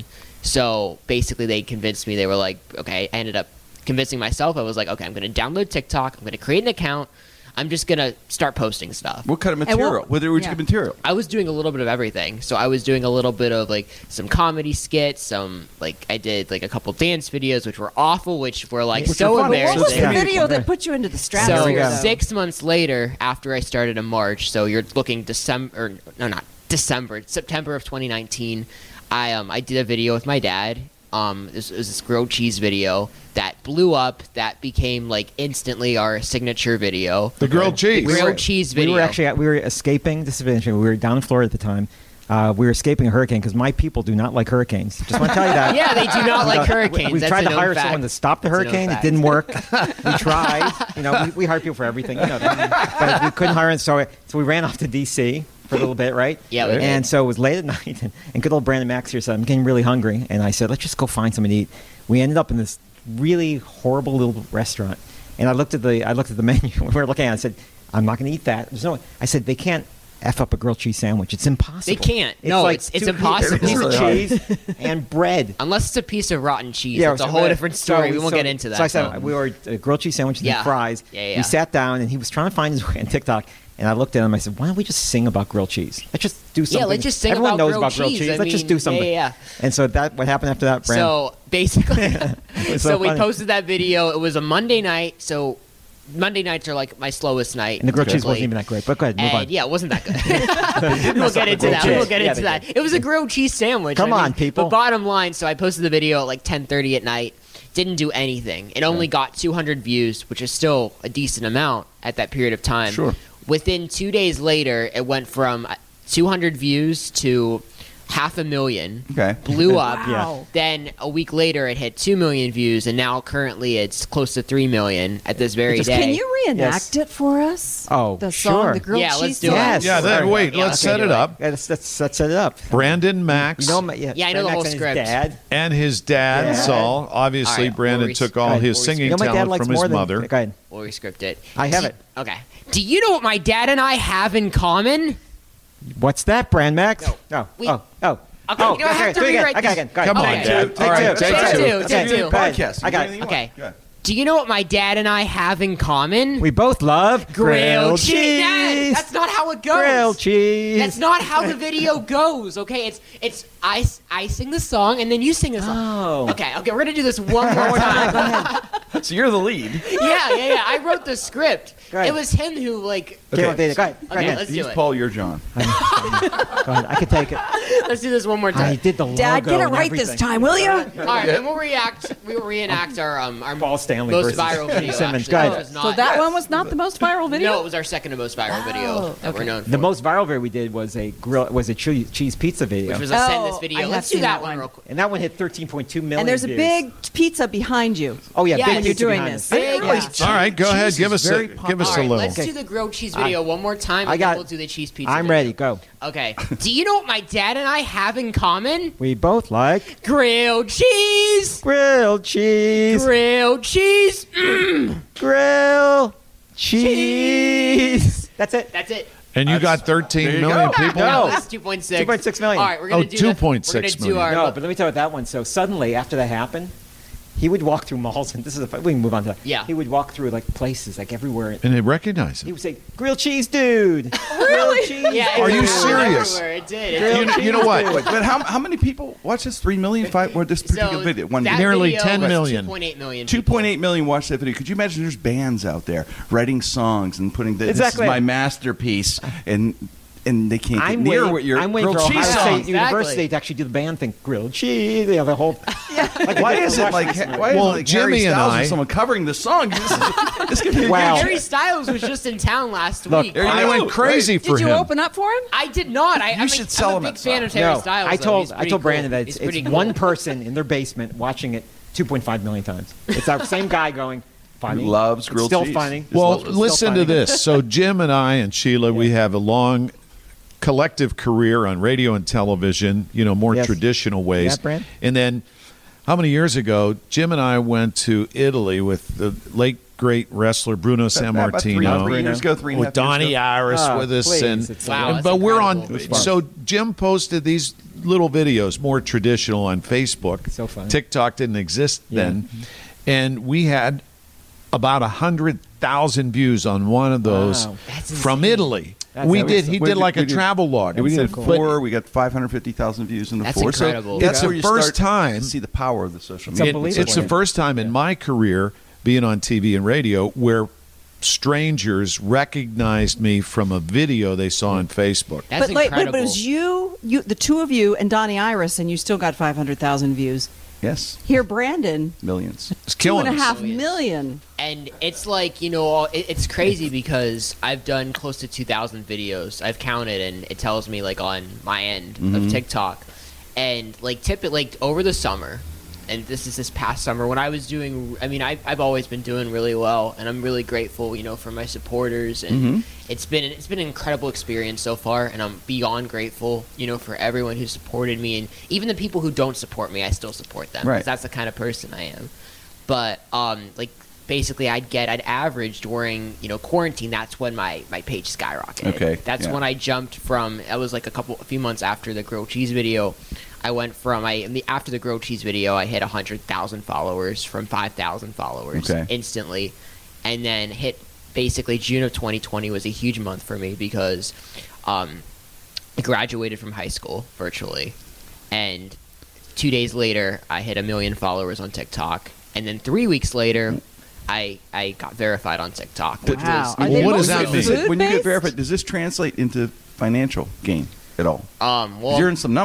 So basically, they convinced me. They were like, okay. I ended up convincing myself. I was like, okay, I'm going to download TikTok. I'm going to create an account. I'm just going to start posting stuff. What kind of And material? what- What would yeah. you material? I was doing a little bit of everything. So I was doing a little bit of like some comedy skits, some like I did like a couple dance videos which were awful, which were like Which so were fun. embarrassing. What was the Yeah. video that put you into the stratosphere? So we go. though? six months later, after I started in March, so you're looking December, or no, not December, September of twenty nineteen. I um I did a video with my dad. Um, this was this grilled cheese video that blew up. That became like instantly our signature video. The grilled cheese. The grilled We were- cheese We video. were actually we were escaping. This is interesting. We were down in Florida at the time. Uh, we were escaping a hurricane because my people do not like hurricanes. Just want to tell you that. Yeah, they do not like hurricanes. We, we That's tried a to known hire fact. someone to stop the That's a known hurricane. It fact. didn't work. We tried. You know, we, we hire people for everything. You know that. But we couldn't hire, and so so we ran off to D C for a little bit, right? Yeah, we did. And so it was late at night, and, and good old Brandon Max here said, "I'm getting really hungry," and I said, "Let's just go find something to eat." We ended up in this really horrible little restaurant, and I looked at the I looked at the menu. We were looking at it. I said, "I'm not going to eat that." There's no. I said, "They can't F up a grilled cheese sandwich. It's impossible." They can't. No, it's- it's two- impossible. It's a piece of cheese and bread. Unless it's a piece of rotten cheese. Yeah, It's a so- whole different story. so- we won't so- get into that. So I said though. we were a grilled cheese sandwich and Yeah. fries. Yeah, yeah. We sat down and he was trying to find his way on TikTok. And I looked at him. I said, "Why don't we just sing about grilled cheese? Let's just do something." Yeah, let's just sing Everyone about knows grilled about grilled cheese. cheese. I let's just mean, do something. yeah, yeah. And so that what happened after that, Brandon? So basically, was so, so we funny. posted that video. It was a Monday night. So Monday nights are like my slowest night. and the grilled cheese typically. wasn't even that great. But go ahead, move And on. yeah, it wasn't that good. we'll get into that. cheese. We'll get Yeah, into they that. did. It was a grilled cheese sandwich. Come I mean, on, people. But bottom line, so I posted the video at like ten thirty at night. Didn't do anything. It only got two hundred views, which is still a decent amount at that period of time. Sure. Within two days later, it went from two hundred views to half a million. Okay. Blew up. Wow. Then a week later, it hit two million views, and now currently it's close to three million at this very day. Can you reenact it for us? Oh, the song, sure. the grilled Yeah, cheese let's do song? it. Yes. Yeah, then, wait, Yeah, let's okay, set do it it. up. Yeah, let's, let's, let's set it up. Brandon Max You know, my, yeah, Yeah, I know the Max whole and his script. dad. and his dad, Yeah. Saul. Obviously, All right, Brandon we'll re- took all go ahead, his we'll singing You know, my dad talent likes from his more than, mother. Go ahead. We'll re-script it. I have Do- it. Okay. Do you know what my dad and I have in common? What's that, Brand Max? No. Oh, We- oh, oh. Okay, oh, you know, I have to do it again. rewrite Okay, this. again. Go ahead. Come on, Okay. Dad. Take All right, two. take Take two. two. Okay. Take two. Podcast. I got You it. do anything you Okay. want. Go ahead. Do you know what my dad and I have in common? We both love grilled cheese. Dad, that's not how it goes. Grilled cheese. That's not how the video goes. Okay, it's it's I, I sing the song and then you sing the song. Oh. Okay, okay, we're gonna do this one more time. So you're the lead. yeah, yeah, yeah. I wrote the script. Go ahead. It was him who like. Okay. Go ahead. Go ahead. Go Okay, ahead. let's He's do it. Paul, you're John. Go ahead. I can take it. Let's do this one more I time. did the logo. Dad, get it and right this everything. time, will you? All right, and we'll react. We will reenact our um our Paul Stanley most versus viral video. Simmons. Actually, Go ahead. It was not, So that one was not the most viral video? No, it was our second to most viral video that we're known for. The most viral video we did was a grill was a cheese, cheese pizza video, Which was a send Oh, this I video. have Let's do seen that that one one. real quick. and that one hit thirteen point two million. And there's a views. big pizza behind you. Oh yeah, Yeah, big when you're pizza doing behind this. us. Big Yeah. cheese. All right, go ahead. Cheese Give is us a very give us All a right, little. let's do the grilled cheese video one more time, and I got then it. we'll do the cheese pizza. I'm video. ready. Go. Okay. Do you know what my dad and I have in common? We both like Grilled cheese. grilled cheese. Grilled cheese. Mm. Grill cheese. That's it. That's it. And you got thirteen million people. No, that's two point six. two point six million. All right, we're gonna Oh, do two the- point we're six gonna do million. our No, but let me tell you about that one. So suddenly, after that happened, he would walk through malls, and this is a, we can move on to that. Yeah. He would walk through like places, like everywhere. And they recognize He it. would say, "Grilled cheese, dude." Grilled cheese. Yeah, it Are you was serious? everywhere. It did. It Grilled did. You, you know what? But, but how, how many people watch this? Three million? Five? Or this particular So video? One that video. Nearly video ten was million. two point eight million. two point eight million watched that video. Could you imagine there's bands out there writing songs and putting the, Exactly. this is my masterpiece, and and they can't get I'm near waiting, what your I'm waiting grilled for cheese Ohio song. State University to actually do the band thing. Grilled cheese. You know, the whole. Like, why is it like why Well, is it like Jimmy Harry and Styles I- or someone covering the song? This, is, this could be Wow. Harry Styles was just in town last Look, week. They went crazy for Did you him. open up for him? I did not. I, You I'm, should a, sell I'm him a big that fan song. of Harry No, Styles. I though. told He's I pretty told cool. Brandon that it's, He's pretty it's cool. one person in their basement watching it two point five million times. It's our same guy going. Funny. Who loves It's grilled still cheese. funny. Just Well, loves it. listen to funny. this. So Jim and I and Sheila, we have a long collective career on radio and television, you know, more Yes. traditional ways. Yeah, Brand? And then how many years ago, Jim and I went to Italy with the late great wrestler Bruno About- about three- Sammartino. three years ago, three and a with half years Donnie ago. Iris Oh, with us. please, and, it's Wow, and- that's but we're incredible. It on. was fun. So Jim posted these little videos, more traditional on Facebook. So funny. TikTok didn't exist Yeah. then. And we had about a hundred thousand views on one of those Wow. That's from insane. Italy. That's we awesome. did. He We did like we a travel log. Yeah, we That's did so cool. four. We got five hundred fifty thousand views in the That's four. incredible. So that's It's where the you first start time- to see the power of the social It's media. It- unbelievable. it's the first time in my career being on T V and radio where strangers recognized me from a video they saw on Facebook. That's but, like, incredible. but it was you, you, the two of you, and Donnie Iris, and you still got five hundred thousand views. Yes, Here, Brandon, millions. It's two killing and a us. half million. And it's like, you know, it, it's crazy because I've done close to two thousand videos. I've counted, and it tells me, like, on my end Mhm. of TikTok. And, like, typically, like, over the summer, and this is this past summer, when I was doing, I mean, I've, I've always been doing really well, and I'm really grateful, you know, for my supporters. And Mhm. it's been it's been an incredible experience so far, and I'm beyond grateful, you know, for everyone who supported me. And even the people who don't support me, I still support them. Right. Because that's the kind of person I am. But, um, like, basically I'd get I'd average during you know quarantine. That's when my my page skyrocketed. Okay, That's yeah. when I jumped from. I was like a couple a few months after the grilled cheese video. I went from I in the, after the grilled cheese video I hit a hundred thousand followers from five thousand followers Okay. instantly, and then hit basically June of twenty twenty was a huge month for me because um, I graduated from high school virtually, and two days later I hit a million followers on TikTok, and then three weeks later. I, I got verified on TikTok, which Wow. was Are they Well, what does that mostly mean? Does it- when you get food-based? verified, does this translate into financial gain at all? um well You're in some numbers.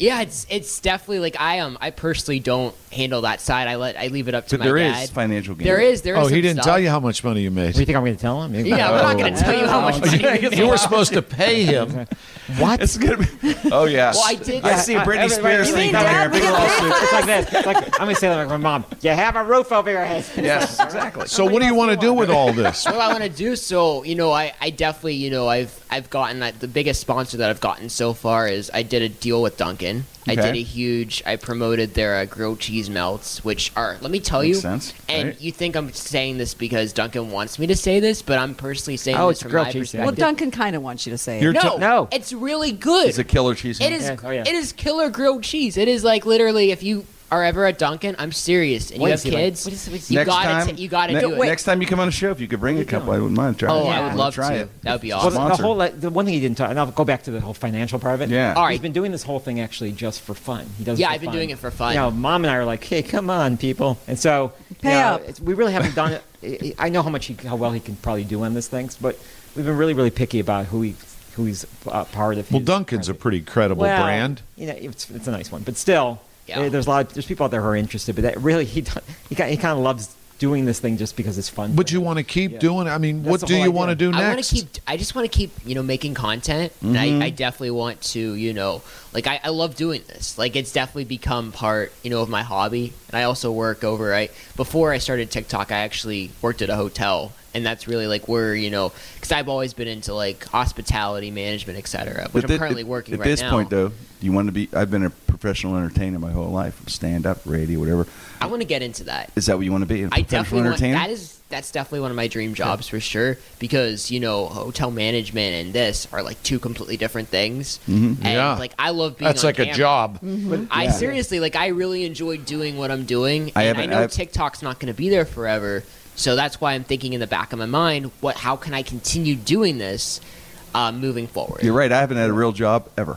Yeah, it's it's definitely like I um I personally don't handle that side. I let I leave it up to But my there dad. is financial gain. There is there is. Oh, he some didn't stuff. tell you how much money you made. Do you think I'm going to tell him? Yeah, we're not going to tell you how much money we made. You were supposed to pay him. What? It's gonna be. Oh yeah. Well, I did. I see Britney Spears You thing mean coming Dad, here. we Big get paid lawsuit. It's like this. It's like, I'm going to say that like my mom. You have a roof over your head. Yes, exactly. So what do you want to do with all this? What do I want to do? So, you know, I, I definitely, you know, I've I've gotten that, the biggest sponsor that I've gotten so far is I did a deal with Dunkin'. I Okay. did a huge, I promoted their uh, grilled cheese melts, which are, let me tell Makes you, sense, and right? you think I'm saying this because Dunkin' wants me to say this, but I'm personally saying Oh, this it's from grilled my cheese, perspective. Well, Duncan kind of wants you to say it. You're no, t- No. it's really good. It's a killer cheese. It is. Yeah, oh, yeah. It is killer grilled cheese. It is like literally, if you are ever at Dunkin', I'm serious, and What you is have he like? kids, What is- what is you next gotta, time, t- you gotta ne- do it. Next time you come on a show, if you could bring a couple, I wouldn't mind trying. Oh, it. I would I'd love try to. it. That would be Well, awesome. the, the Sponsor. whole like, the one thing he didn't talk, and I'll go back to the whole financial part of it. Yeah. All right. He's been doing this whole thing actually just for fun. He does. it Yeah, for I've been fun. doing it for fun. You know, Mom and I are like, hey, come on, people, and so Pay you know, up. it's- we really haven't done it. I I know how much he, how well he can probably do on this things, but we've been really, really picky about who he who he's uh, part of. Well, his Dunkin's a pretty credible well, brand. You know, it's, it's a nice one, but still, Yeah. eh, there's a lot. Of, there's people out there who are interested, but that really he don't- he kind he kind of loves doing this thing just because it's fun. But for you him. want to keep Yeah. doing it. I mean, That's what the do whole you idea. want to do I want next? to keep. I just want to keep, you know, making content, and Mhm. I, I definitely want to, you know, like I, I love doing this. Like it's definitely become part, you know, of my hobby. And I also work over. I before I started TikTok, I actually worked at a hotel, and that's really like where, you know, because I've always been into like hospitality management, et cetera, which But I'm thi- currently at- working At right this now. point, though, do you want to be? I've been a professional entertainer my whole life, stand up, radio, whatever. I want to get into that. Is that what you want to be? A I professional definitely want, entertainer? that is that's definitely one of my dream jobs for sure, because you know hotel management and this are like two completely different things. Mhm. And Yeah. like I love being That's on like a camera. job. But I seriously like I really enjoy doing what I'm doing, I and I haven't- know I've- TikTok's not going to be there forever. So that's why I'm thinking in the back of my mind, what how can I continue doing this uh, moving forward? You're right. I haven't had a real job ever.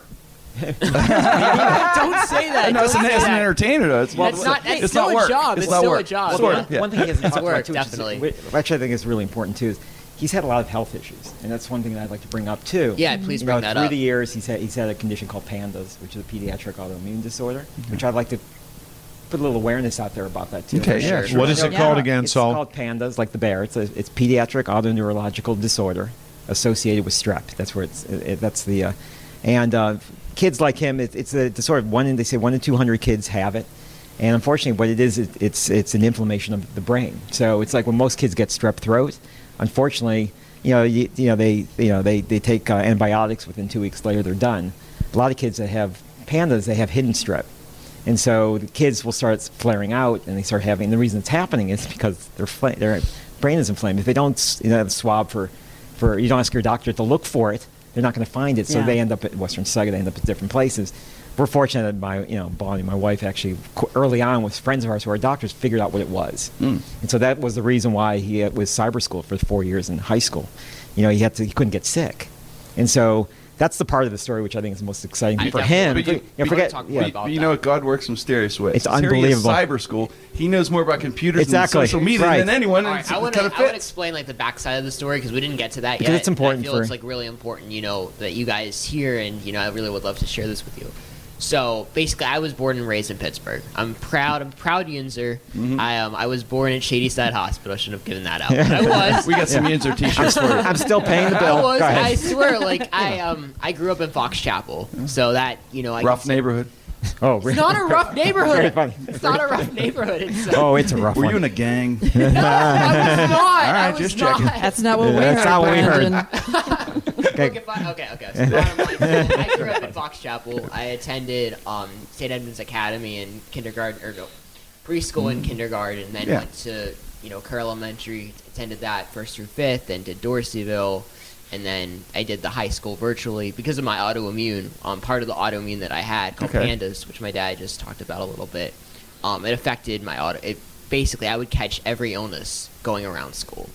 Don't say that. No, it's Don't an, say it's an that. entertainer. Though. It's, That's not. That's it's still not a work. job. It's, It's not still work. a job. It's Well, work. one, Yeah. one thing he hasn't It's talked work, about too, which is- definitely. which actually I think is really important too, is he's had a lot of health issues, and that's one thing that I'd like to bring up too. Yeah, please you bring know, that through up. the years, he's had he's had a condition called PANDAS, which is a pediatric autoimmune disorder, which I'd like to put a little awareness out there about that too. Okay, yeah, sure. What is it Yeah. called again, It's Saul? called PANDAS, like the bear. It's a it's pediatric autoneurological disorder associated with strep. That's where it's it, it- that's the uh, and uh, kids like him, it, it's a disorder. One in they say one in two hundred kids have it. And unfortunately, what it is, it, it's it's an inflammation of the brain. So it's like when most kids get strep throat. Unfortunately, you know, you, you know they you know they they take uh, antibiotics. Within two weeks later, they're done. A lot of kids that have PANDAS, they have hidden strep, and so the kids will start flaring out, and they start having. The reason it's happening is because their fla- their brain is inflamed. If they don't, you know, swab for for you don't ask your doctor to look for it, they're not going to find it. So Yeah. they end up at Western Saga. They end up at different places. We're fortunate that my, you know, Bonnie, my wife, actually qu- early on with friends of ours who are doctors figured out what it was, Mm. and so that was the reason why he uh, was cyber school for four years in high school. You know, he had to, he couldn't get sick, and so that's the part of the story which I think is most exciting I for definitely- him. But you- You know, but forget, talk yeah, more about But you that. know what? God works in mysterious ways. It's Here he is, unbelievable. cyber school. He knows more about computers Exactly. and social media Right. than anyone. All and right, it's- I it want kind to of I want to fits. explain like the backside of the story because we didn't get to that Because yet. it's important and I feel for- it's like really important, you know, that you guys hear, and you know, I really would love to share this with you. So basically, I was born and raised in Pittsburgh. I'm proud. I'm a proud Yinzer. Mm-hmm. I um I was born at Shadyside Hospital. I shouldn't have given that out. But I was. We got some Yinzer t-shirts for you. I'm still paying the bill. I was. Go ahead. I swear, like I um I grew up in Fox Chapel, so that you know I Rough can say- neighborhood. Oh, It's not a rough Very neighborhood. funny. It's not a rough neighborhood. It's, uh, Oh, it's a rough Were one. you in a gang? no, I was not. All I right, was just not. checking. That's not what we Yeah, heard. that's not what we heard. Brandon. Okay, fine. okay, okay. So bottom line, so I grew up in Fox Chapel. I attended um, Saint Edmund's Academy in kindergarten, or no, preschool and kindergarten, and then Yeah. went to you know Kerr Elementary. Attended that first through fifth, and did Dorseyville, and then I did the high school virtually because of my autoimmune. Um, part of the autoimmune that I had called Okay. PANDAS, which my dad just talked about a little bit. Um, it affected my auto. It basically I would catch every illness going around school.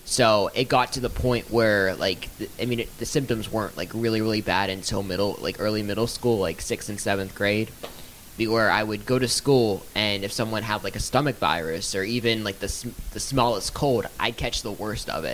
So it got to the point where, like, the, I mean, it, the symptoms weren't like really, really bad until middle, like early middle school, like sixth and seventh grade, be- where I would go to school, and if someone had like a stomach virus or even like the sm- the smallest cold, I'd catch the worst of it.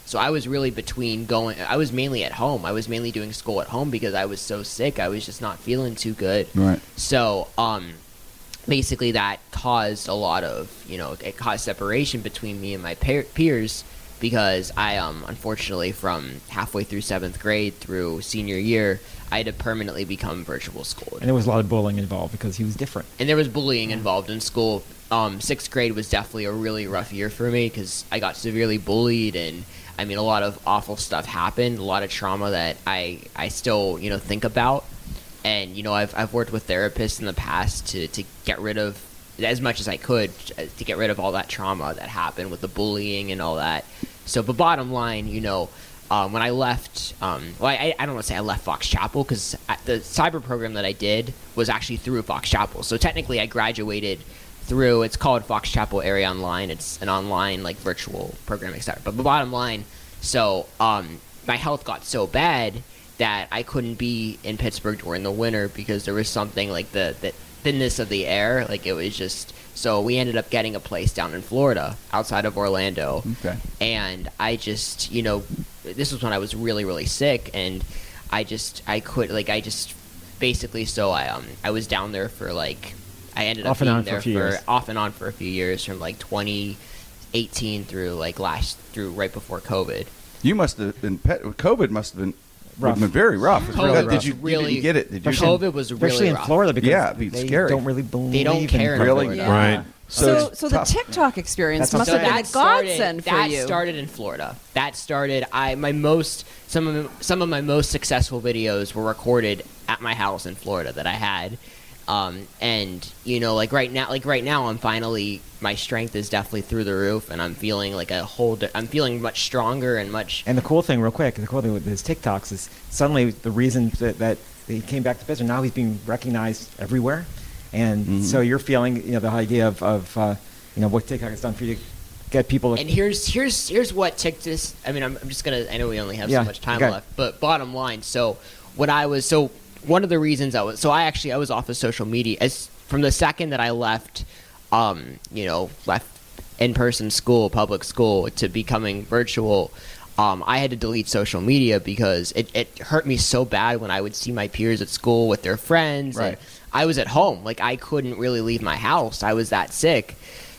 So I was really between going. I was mainly at home. I was mainly doing school at home because I was so sick. I was just not feeling too good. Right. So um, basically, that caused a lot of you know it caused separation between me and my pe- peers because I um unfortunately from halfway through seventh grade through senior year I had to permanently become virtual schooled. And there was a lot of bullying involved because he was different. And there was bullying involved in school. Um, sixth grade was definitely a really rough year for me because I got severely bullied, and I mean a lot of awful stuff happened, a lot of trauma that I I still you know think about. And you know I've I've worked with therapists in the past to to get rid of as much as I could to get rid of all that trauma that happened with the bullying and all that. So, but bottom line, you know. Um, when I left, um, well, I, I don't want to say I left Fox Chapel because the cyber program that I did was actually through Fox Chapel. So technically, I graduated through. It's called Fox Chapel Area Online. It's an online like virtual program, et cetera. But the bottom line, so um, my health got so bad that I couldn't be in Pittsburgh during the winter because there was something like the the thinness of the air. Like it was just. So we ended up getting a place down in Florida, outside of Orlando. Okay. And I just, you know, this was when I was really, really sick, and I just, I could, like, I just, basically, so I, um, I was down there for like, I ended up Off and being on for there a few for years. off and on for a few years, from like twenty eighteen through like last, through right before COVID. You must have been pet. COVID must have been Rough. been very rough. COVID Did you, was really- you didn't get it? Did you? COVID was really Especially in rough. Florida because Yeah, it'd be they scary. don't really believe They don't care in in Really? Florida. Right. So, So, so, the tough. TikTok experience That's must what have I'm been a that started, godsend for that you. started in Florida. That started. I my most some of some of my most successful videos were recorded at my house in Florida that I had, um, and you know, like right now, like right now, I'm finally my strength is definitely through the roof, and I'm feeling like a whole. di- I'm feeling much stronger and much. And the cool thing, real quick, the cool thing with his TikToks is suddenly the reason that, that he came back to Pittsburgh, now he's being recognized everywhere. And Mhm. so you're feeling, you know, the idea of, of uh, you know, what TikTok has done for you to get people. And here's here's here's what TikTok. I mean, I'm, I'm just gonna. I know we only have Yeah, so much time okay. left, but bottom line. So when I was so one of the reasons I was so I actually I was off of social media as from the second that I left, um, you know, left in-person school, public school to becoming virtual. Um, I had to delete social media because it, it hurt me so bad when I would see my peers at school with their friends. Right. And I was at home. Like, I couldn't really leave my house. I was that sick.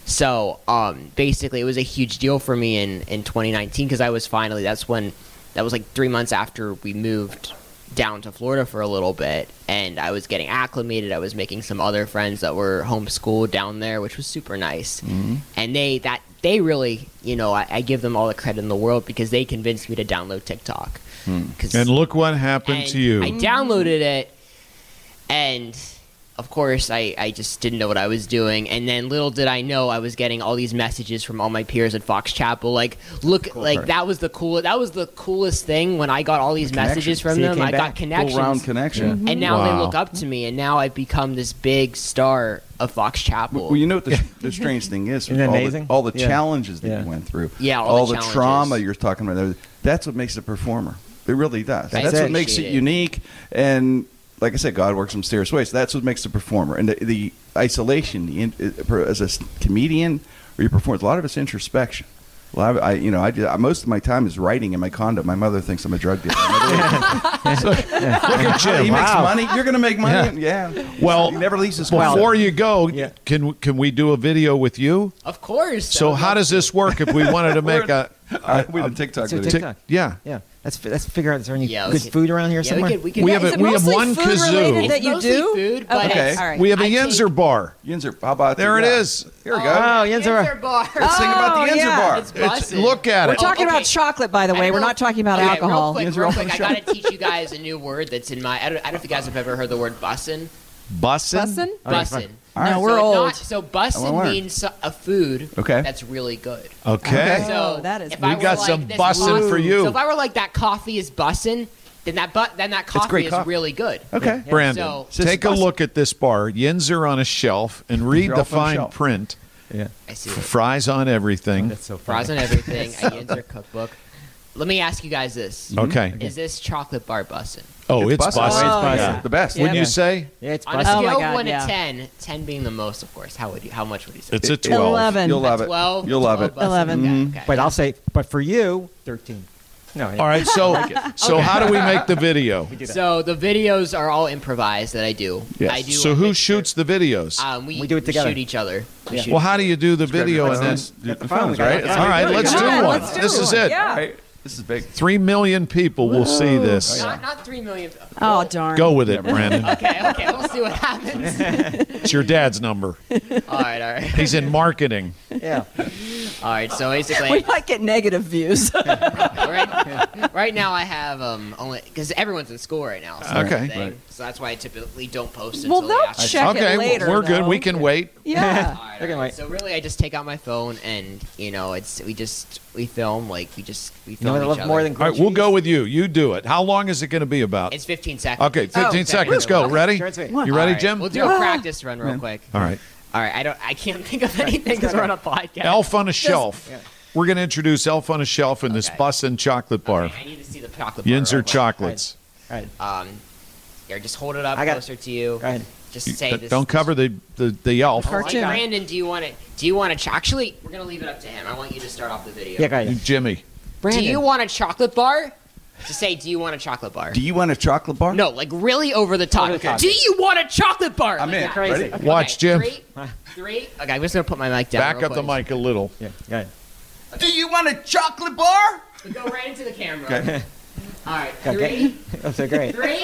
So, um, basically, it was a huge deal for me in, in twenty nineteen because I was finally, that's when, that was like three months after we moved down to Florida for a little bit. And I was getting acclimated. I was making some other friends that were homeschooled down there, which was super nice. Mm-hmm. And they, that, they really, you know, I, I give them all the credit in the world because they convinced me to download TikTok. Hmm. 'Cause- And look what happened and to you. I downloaded it, and of course, I, I just didn't know what I was doing. And then little did I know, I was getting all these messages from all my peers at Fox Chapel. Like, look, Cool like part. that was the cool. That was the coolest thing when I got all these messages from See, it them. came I back. got connections, Full round connection. and now Wow. they look up to me. And now I've become this big star of Fox Chapel. Well, you know what the, the strange thing is? Isn't that all amazing? The, all the Yeah. challenges that Yeah. you went through. Yeah, all the the, challenges. trauma you're talking about. That's what makes a performer. It really does. That's That's, it. what makes it Appreciate it. unique. And like I said, God works in mysterious ways. That's what makes the performer. And the, the isolation, the in, uh, as a s- comedian or you perform, a lot of it's introspection. A lot of, I, you know, I, do- I most of my time is writing in my condo. My mother thinks I'm a drug dealer. so, look at Jim. He makes Wow. money. You're going to make money. Yeah. Well, he never leaves his Before condo. you go, Yeah. can can we do a video with you? of course. So I would how love does to. this work if we wanted to make a, Uh, we did TikTok Let's do video. TikTok. yeah? Yeah, let's fi- let's figure out. Is there any Yeah, we good could- food around here Yeah, somewhere? we could. We could. We have Is a- it we have mostly one food kazoo. related It's that you mostly do? food, but okay. it's- All right. We have a I Yinzer take- bar. Yinzer, how about There it yeah. is. Here we go. Oh, Yinzer. Yinzer bar. Let's sing about the Oh, Yinzer yeah. bar. It's It's, bussin'. look at We're it. talking okay. about chocolate, by the way. And We're real- not talking about okay, alcohol. Real quick, Yinzer real off quick, the I show. gotta teach you guys a new word that's in my. I don't, I don't know if you guys have ever heard the word bussin'. Bussin'? Bussin'? Bussin'. All right. No, So we're it old. Not, so I bussin' wanna learn. means a food Okay. that's really good. Okay. So Oh, that is if We I were got like, some this bussin' coffee- for you. So if I were like that coffee is bussin', then that but then that coffee great is coffee. really good. Okay. Brandon, So- Says take a bussin'. look at this bar. Yinzer on a shelf and read Yinzer the off on a fine shelf. print. Yeah, I see F- it. Fries on everything. that's so funny. Fries and everything. A Yinzer cookbook. let me ask you guys this. Okay. Is this chocolate bar bussin'? Oh, it's, it's bussin'. Oh, Oh, yeah. The best. Wouldn't Yeah. you say? Yeah, it's On a bussin'. scale Oh my of God, one yeah. to ten, ten being the most, of course, how would you? How much would you say? It's a twelve. eleven. You'll love it. twelve. You'll love it. twelve bussin'? eleven. Mhm. Okay. But I'll say, but for you, thirteen. No. All right. So, so Okay. how do we make the video? So the videos are all improvised that I do. Yes. I do. So a who mixture. shoots the videos? Um, we, We do it together. shoot each other. We Yeah. shoot Well, how do you do the Grab video your and then? phones. Do the phone, phones, we got right? it. All right, let's do Come on, one. let's do This is one. it. Yeah. All right. This is big. Three million people will see this. Not, not three million. Oh, darn. Go with it, Brandon. Okay, okay. We'll see what happens. It's your dad's number. all right, all right. He's in marketing. Yeah. All right. So We basically, might get negative views. right, right now I have um only because everyone's in school right now. So Okay. that's the thing. Right. So that's why I typically don't post Well, until they'll after. check Okay, it later. we're good. though. We can wait. Yeah. All right, Okay, all right. wait. So really, I just take out my phone and you know, it's we just we film like we just we You know film what I each love other. more than All grilled right, we'll cheese? go with you. You do it. How long is it going to be about? It's fifteen seconds. Okay, fifteen Oh, seconds. Go. Ready? Sure, it's me. You ready, All right, Jim? We'll do a practice run real quick. All right. All right. I don't. I can't think of anything because we're on a podcast. Elf on a Shelf. Yeah. We're going to introduce Elf on a Shelf in this Okay. bussin' chocolate bar. Okay, I need to see the chocolate bar. Yins real are quick. chocolates. All right. Um, here, just hold it up I got it. closer to you. Go ahead. Just You- say but this. don't cover the, the, the elf. Oh, Cartoon. Brandon, do you want to? Do you want to? Ch- actually, we're gonna leave it up to him. I want you to start off the video. Yeah, go ahead. Jimmy. Brandon. Do you want a chocolate bar? To say, do you want a chocolate bar? Do you want a chocolate bar? No, like really over the top. Over the top. Do you want a chocolate bar? I'm Like in. that. Crazy. Ready? Watch, Okay, Jim. Three, three. Okay, I'm just gonna put my mic down. Back real up the quick. mic a little. Yeah, go ahead. Do you want a chocolate bar? So go right into the camera. Okay. All right, Okay. three, That's so great. three.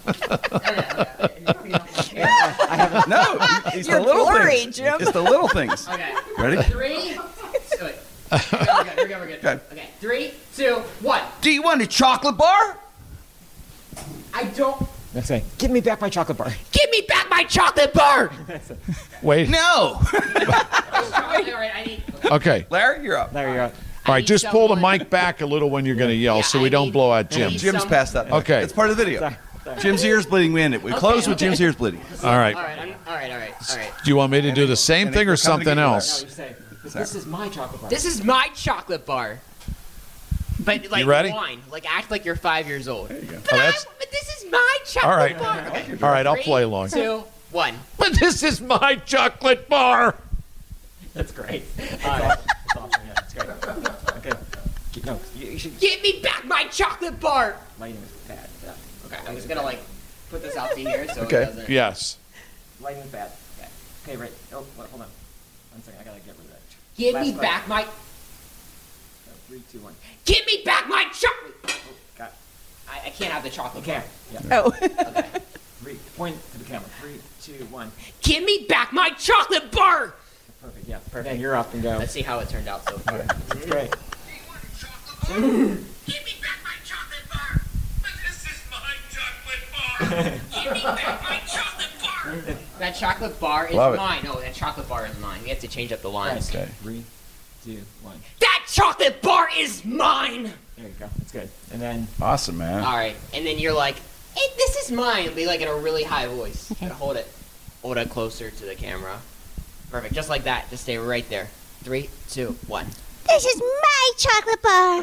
No, it's You're the little blurry, things. Jim. It's the little things. Okay. Ready? Three. So wait. We're good, we're good, we're good, we're good. Okay. Okay, three, two, one. Do you want a chocolate bar? I don't. Let's say, give me back my chocolate bar. Give me back my chocolate bar. Wait. No. All right, I need. Okay. Larry, you're up. There you go. All right, need just pull the someone- mic back a little when you're going to yell Yeah, so we I don't need- blow out I Jim. need Jim's some- past that. Okay. It's part of the video. Sorry. Sorry. Jim's ears bleeding. We end it. We close with okay. Jim's ears bleeding. All right. All right, I'm, all right, all right, all right. Do you want me to do the same And thing or we're coming to something get you, else? You say, this is my chocolate bar. This is my chocolate bar. But like You ready? wine, like act like you're five years old. But, Oh, that's- I- but this is my chocolate All right. bar. Okay. All right, I'll Three, play along. Two, one. But this is my chocolate bar. That's great. All right. That's awesome. Yeah, that's great. Okay. Keep- No, you, you should. Give me back my chocolate bar. Lighting is bad. Yeah. Okay, I'm just gonna like put this out to here so Okay. it doesn't. Yes. Lighting is bad. Okay. Okay, right. Oh, wait, hold on. One second. I gotta get rid of that. Give Last me light. back my. No, three, two, one. Give me back my chocolate. Oh, got it. I, I can't have the chocolate bar. Okay. Yeah. Oh. Okay. Three. Point to the camera. Three, two, one. Give me back my chocolate bar. Perfect. Yeah. Perfect. And you're up and go. Let's see how it turned out so far. That's great. Give me back my chocolate bar. But this is my chocolate bar. Give me back my chocolate bar. That chocolate bar is Love it. mine. No, that chocolate bar is mine. We have to change up the lines. Okay. Three, two, one. That chocolate bar is mine. There you go. That's good. And then. Awesome, man. All right, and then you're like, hey, this is mine. It'll be like in a really high voice. Okay. Hold it. Hold it closer to the camera. Perfect. Just like that. Just stay right there. Three, two, one. This is my chocolate bar.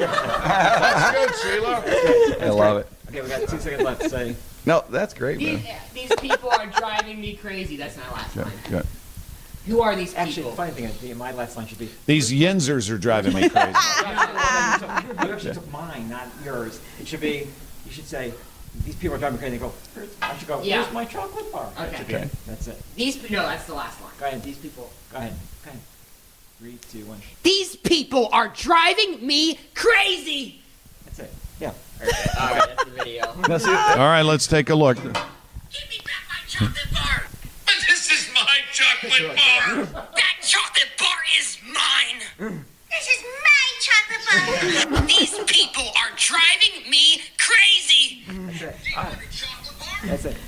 That's good, Sheila. I love it. Okay, we got two seconds left. Say. No, that's great, These, man. these people are driving me crazy. That's my last Good, line. good. Who are these Actually, people? the funny thing is, my last line should be. These Yinzers are driving me crazy. You actually took mine, not yours. It should be. You should say. These people are driving me crazy. They go. Here's, I should go. Yeah. Here's my chocolate bar. That Okay. should be it. Okay. That's it. These pe- no, that's the last line. Go ahead. These people. Go ahead. Go ahead. Three, two, one. These people are driving me crazy. That's it. Yeah. Okay, all right, that's the video. Now, see, All right, let's take a look. Give me back my chocolate bar. But this is my chocolate bar. That chocolate bar is mine. This is my chocolate bar. These people are driving me crazy. That's it.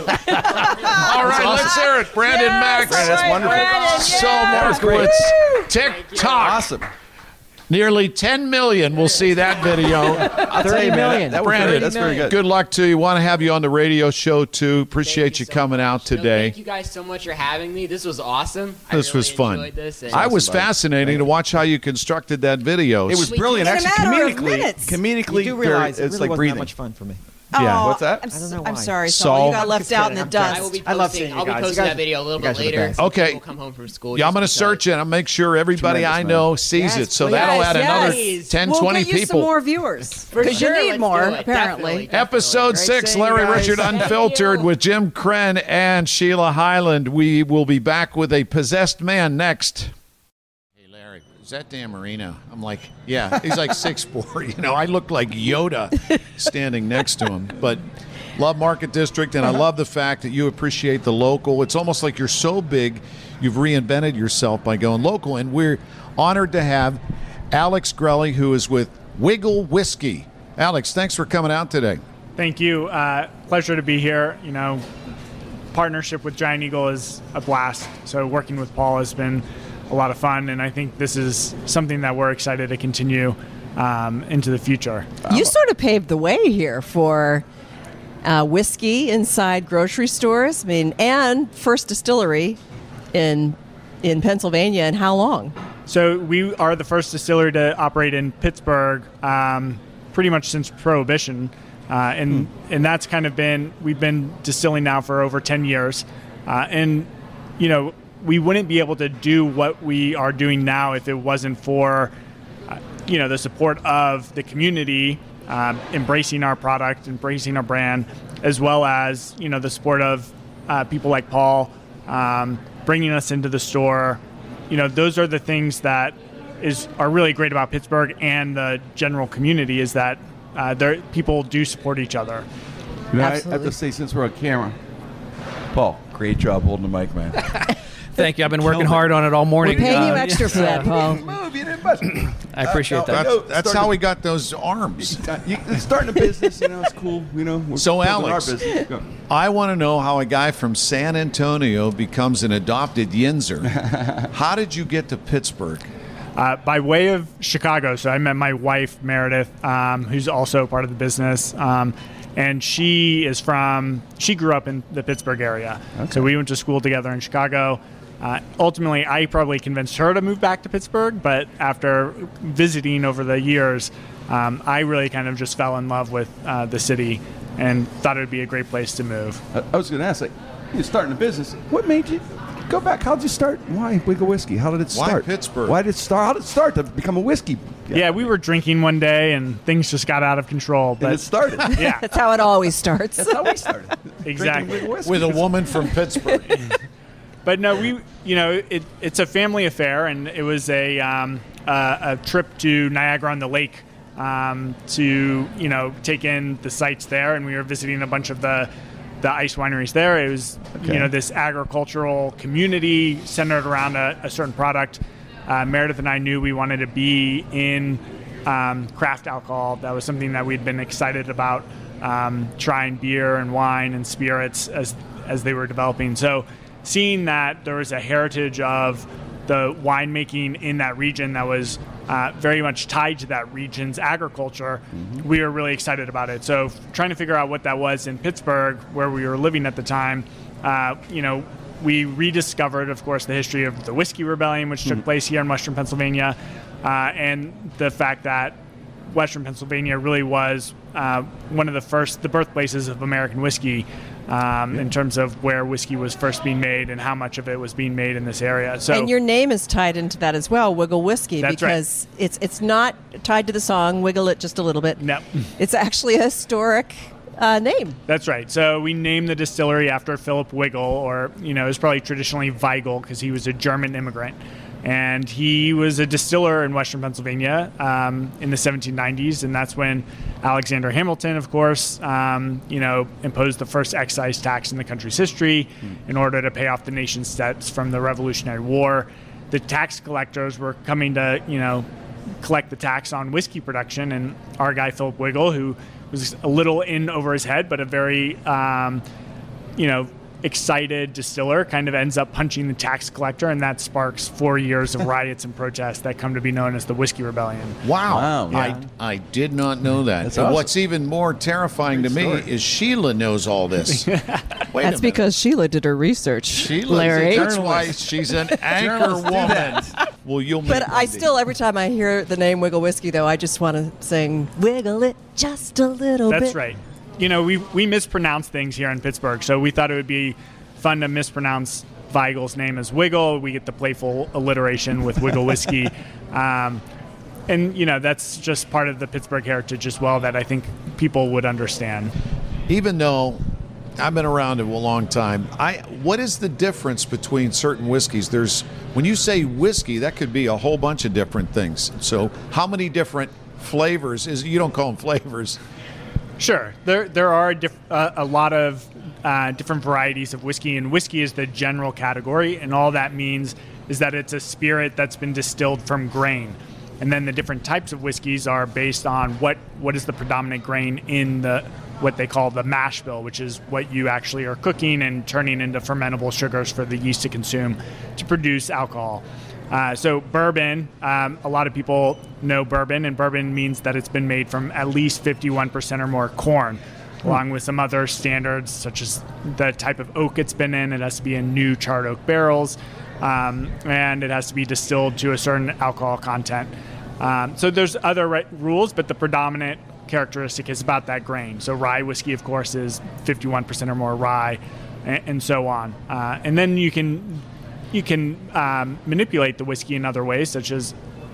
All right, let's hear it. Brandon Yes, Max. Brandon, that's right, wonderful. Brandon, So yeah. Markowitz. TikTok. awesome. Nearly ten million will see that video. I'll tell you, man, that, that was Brandon, very, that's very good. Good luck to you. Want to have you on the radio show, too. Appreciate you, you so coming much. out today. No, thank you guys so much for having me. This was awesome. This I really was fun. enjoyed this, I was awesome, fascinating to watch how you constructed that video. It was brilliant. In a Actually, matter of comedically, minutes. comedically, You do realize very, it it's really like wasn't breathing. that much fun for me. Yeah. Oh, What's that? I'm, I don't know I'm why. sorry, Saul. Saul. You got left out in the I'm dust. I will be I love posting, seeing I'll you be guys. posting You guys- that video a little you guys bit are the later. best. Okay. People come home from school. Yeah, I'm going to just to tell search it and make sure everybody Tremendous, I man. know sees Yes, it. So please. that'll add another Yes. ten, we'll twenty get you people. some more viewers For because sure, you need let's more. do it. Apparently, Definitely. Episode six, seeing you Larry guys. Richard Thank Unfiltered you. with Jim Krenn and Sheila Highland. We will be back with a possessed man next. Hey, Larry, is that Dan Marino? I'm like, yeah, he's like six foot four. You know, I look like Yoda standing next to him. But love Market District, and I love the fact that you appreciate the local. It's almost like you're so big, you've reinvented yourself by going local. And we're honored to have Alex Grelly, who is with Wiggle Whiskey. Alex, thanks for coming out today. Thank you. Uh, pleasure to be here. You know, partnership with Giant Eagle is a blast. So working with Paul has been a lot of fun, and I think this is something that we're excited to continue um, into the future. you sort of paved the way here for uh, whiskey inside grocery stores. I mean, and first distillery in in Pennsylvania. And how long? So we are the first distillery to operate in Pittsburgh, um, pretty much since Prohibition, uh, and Hmm. and that's kind of been we've been distilling now for over ten years, uh, and you know we wouldn't be able to do what we are doing now if it wasn't for uh, you know the support of the community, um, embracing our product, embracing our brand, as well as you know the support of uh, people like Paul, um, bringing us into the store. You know, those are the things that is are really great about Pittsburgh and the general community is that uh, there people do support each other. You know, I have to say, since we're on camera, Paul, great job holding the mic, man. Thank you. I've been working hard on it all morning. We're paying you Uh, extra for that, Paul. Move, you didn't bust. I appreciate that. That's, that's how we got those arms. You, starting a business, you know, it's cool. You know, we're So, building our Alex, business. Go. I want to know how a guy from San Antonio becomes an adopted Yinzer. How did you get to Pittsburgh? Uh, by way of Chicago, so I met my wife Meredith, um, who's also part of the business, um, and she is from. She grew up in the Pittsburgh area, Okay. so we went to school together in Chicago. Uh, ultimately, I probably convinced her to move back to Pittsburgh, but after visiting over the years, um, I really kind of just fell in love with uh, the city and thought it would be a great place to move. I, I was going to ask, like, you're starting a business. What made you go back? How did you start? Why Wiggle Whiskey? How did it Why start? Pittsburgh? Why did it start? How did it start to become a whiskey? Yeah, we were drinking one day and things just got out of control. But And it started. Yeah, That's how it always starts. That's how we started. exactly. Drinking whiskey. With a woman from Pittsburgh. But no, we, you know, it, it's a family affair, and it was a um, uh, a trip to Niagara on the Lake um, to, you know, take in the sights there, and we were visiting a bunch of the the ice wineries there. It was, Okay. you know, this agricultural community centered around a, a certain product. Uh, Meredith and I knew we wanted to be in um, craft alcohol. That was something that we'd been excited about, um, trying beer and wine and spirits as as they were developing. So seeing that there was a heritage of the winemaking in that region that was uh, very much tied to that region's agriculture, Mm-hmm. we were really excited about it. So f- trying to figure out what that was in Pittsburgh, where we were living at the time, uh, you know, we rediscovered, of course, the history of the Whiskey Rebellion, which Mm-hmm. took place here in Western Pennsylvania, uh, and the fact that Western Pennsylvania really was uh, one of the first, the birthplaces of American whiskey, um, in terms of where whiskey was first being made and how much of it was being made in this area. So, and your name is tied into that as well, Wiggle Whiskey, That's right. because it's it's not tied to the song "Wiggle It Just a Little Bit." No. It's actually a historic uh, name. That's right. So we named the distillery after Philip Wiggle, or, you know, it was probably traditionally Weigel because he was a German immigrant. And he was a distiller in Western Pennsylvania um, in the seventeen nineties, and that's when Alexander Hamilton, of course, um, you know, imposed the first excise tax in the country's history in order to pay off the nation's debts from the Revolutionary War. The tax collectors were coming to, you know, collect the tax on whiskey production, and our guy Philip Wiggle, who was a little in over his head, but a very, um, you know, excited distiller kind of ends up punching the tax collector, and that sparks four years of riots and protests that come to be known as the Whiskey Rebellion. Wow. Yeah. I, I did not know that. That's And awesome. What's even more terrifying Great to me story. is Sheila knows all this. Wait a That's minute. because Sheila did her research, Sheila, Larry. that's why she's an anchor Journalists do woman. that. Well, you'll But make I still, every time I hear the name Wiggle Whiskey, though, I just want to sing, wiggle it just a little bit. That's right. You know, we we mispronounce things here in Pittsburgh, so we thought it would be fun to mispronounce Weigel's name as Wiggle. We get the playful alliteration with Wiggle Whiskey. Um, and, you know, that's just part of the Pittsburgh heritage as well that I think people would understand. Even though I've been around it a long time, I what is the difference between certain whiskeys? There's when you say whiskey, that could be a whole bunch of different things. So how many different flavors is you don't call them flavors? Sure, there there are diff- uh, a lot of uh, different varieties of whiskey, and whiskey is the general category, and all that means is that it's a spirit that's been distilled from grain. And then the different types of whiskeys are based on what, what is the predominant grain in the what they call the mash bill, which is what you actually are cooking and turning into fermentable sugars for the yeast to consume to produce alcohol. Uh, so bourbon, um, a lot of people know bourbon, and bourbon means that it's been made from at least fifty-one percent or more corn, along with some other standards such as the type of oak it's been in. It has to be in new charred oak barrels, um, and it has to be distilled to a certain alcohol content. Um, so there's other re- rules, but the predominant characteristic is about that grain. So rye whiskey, of course, is fifty-one percent or more rye, and, and so on. Uh, and then you can you can um, manipulate the whiskey in other ways, such as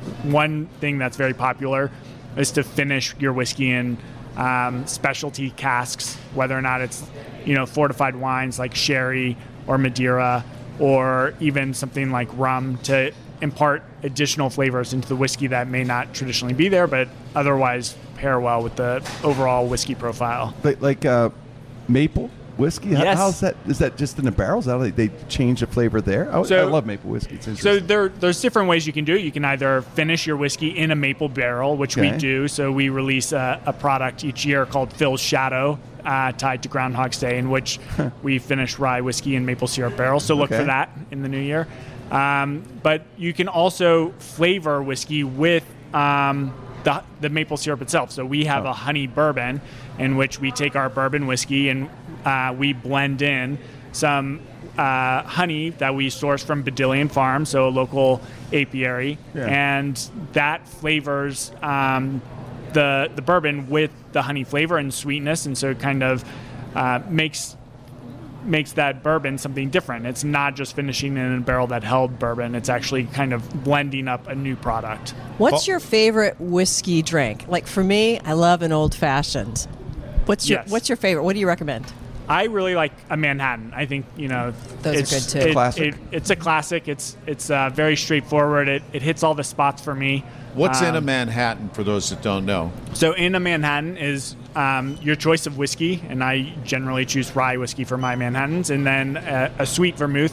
one thing that's very popular is to finish your whiskey in um, specialty casks, whether or not it's you know fortified wines like sherry or Madeira, or even something like rum to impart additional flavors into the whiskey that may not traditionally be there, but otherwise pair well with the overall whiskey profile. Like, like uh, maple whiskey? How, Yes. How's that? Is that just in the barrels? How do they, they change the flavor there? I, So- I love maple whiskey. It's So interesting. there, there's different ways you can do it. You can either finish your whiskey in a maple barrel, which we Okay. do. So we release a, a product each year called Phil's Shadow, uh, tied to Groundhog's Day, in which we finish rye whiskey in maple syrup barrels. So look Okay. for that in the new year. Um, but you can also flavor whiskey with um, the, the maple syrup itself. So we have a honey bourbon in which we take our bourbon whiskey and uh, we blend in some uh, honey that we source from Badillion Farm, so a local apiary, Yeah. and that flavors um, the the bourbon with the honey flavor and sweetness, and so it kind of uh, makes makes that bourbon something different. It's not just finishing in a barrel that held bourbon. It's actually kind of blending up a new product. What's your favorite whiskey drink? Like for me, I love an old fashioned. What's your Yes. What's your favorite? What do you recommend? I really like a Manhattan. I think you know Those are it's, good, too. it- Classic. it- it's a classic. It's it's uh, very straightforward. It it hits all the spots for me. What's in a Um, Manhattan for those that don't know? So in a Manhattan is um, your choice of whiskey, and I generally choose rye whiskey for my Manhattans, and then a, a sweet vermouth,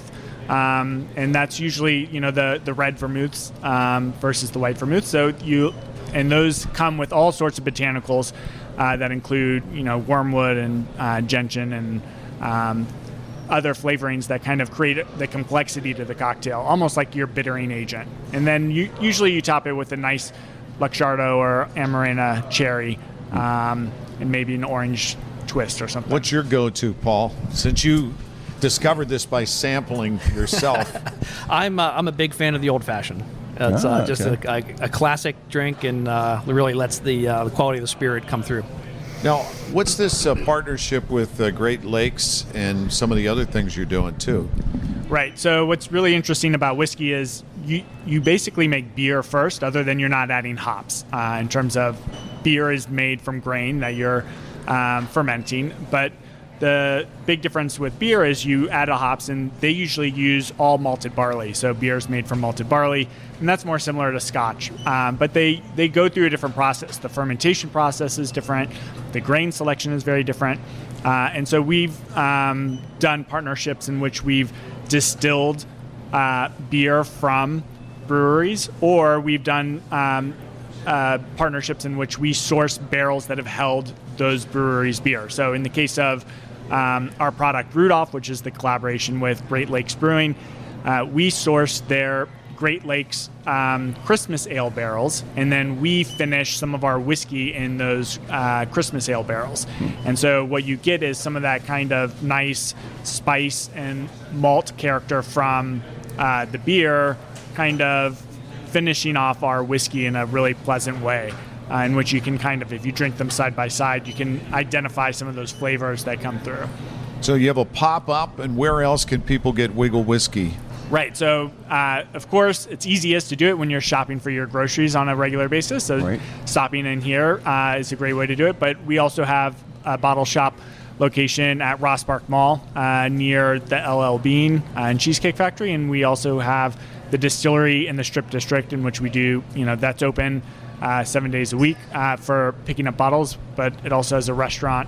um, and that's usually you know the the red vermouths um, versus the white vermouth. So you and those come with all sorts of botanicals uh, that include you know wormwood and uh, gentian and um, other flavorings that kind of create the complexity to the cocktail, almost like your bittering agent. And then you, usually you top it with a nice Luxardo or Amarena cherry, um, and maybe an orange twist or something. What's your go-to, Paul? Since you discovered this by sampling yourself. I'm uh, I'm a big fan of the old fashioned. It's Ah, uh, just okay. a, a, a classic drink, and uh, it really lets the uh, the quality of the spirit come through. Now, what's this uh, partnership with uh, Great Lakes and some of the other things you're doing too? Right. So what's really interesting about whiskey is you you basically make beer first, other than you're not adding hops. Uh, in terms of beer is made from grain that you're um, fermenting, but the big difference with beer is you add a hops, and they usually use all malted barley. So beer is made from malted barley, and that's more similar to Scotch. Um, but they, they go through a different process. The fermentation process is different. The grain selection is very different. Uh, and so we've um, done partnerships in which we've distilled uh, beer from breweries, or we've done um, uh, partnerships in which we source barrels that have held those breweries' beer. So in the case of um, our product Rudolph, which is the collaboration with Great Lakes Brewing. Uh, we source their Great Lakes um, Christmas ale barrels, and then we finish some of our whiskey in those uh, Christmas ale barrels. And so what you get is some of that kind of nice spice and malt character from uh, the beer, kind of finishing off our whiskey in a really pleasant way, uh, in which you can kind of, if you drink them side by side, you can identify some of those flavors that come through. So you have a pop-up, and where else can people get Wiggle Whiskey? Right. So, uh, of course, it's easiest to do it when you're shopping for your groceries on a regular basis. So Right. stopping in here uh, is a great way to do it. But we also have a bottle shop location at Ross Park Mall uh, near the L L Bean uh, and Cheesecake Factory. And we also have the distillery in the Strip District, in which we do, you know, that's open uh, seven days a week uh, for picking up bottles. But it also has a restaurant,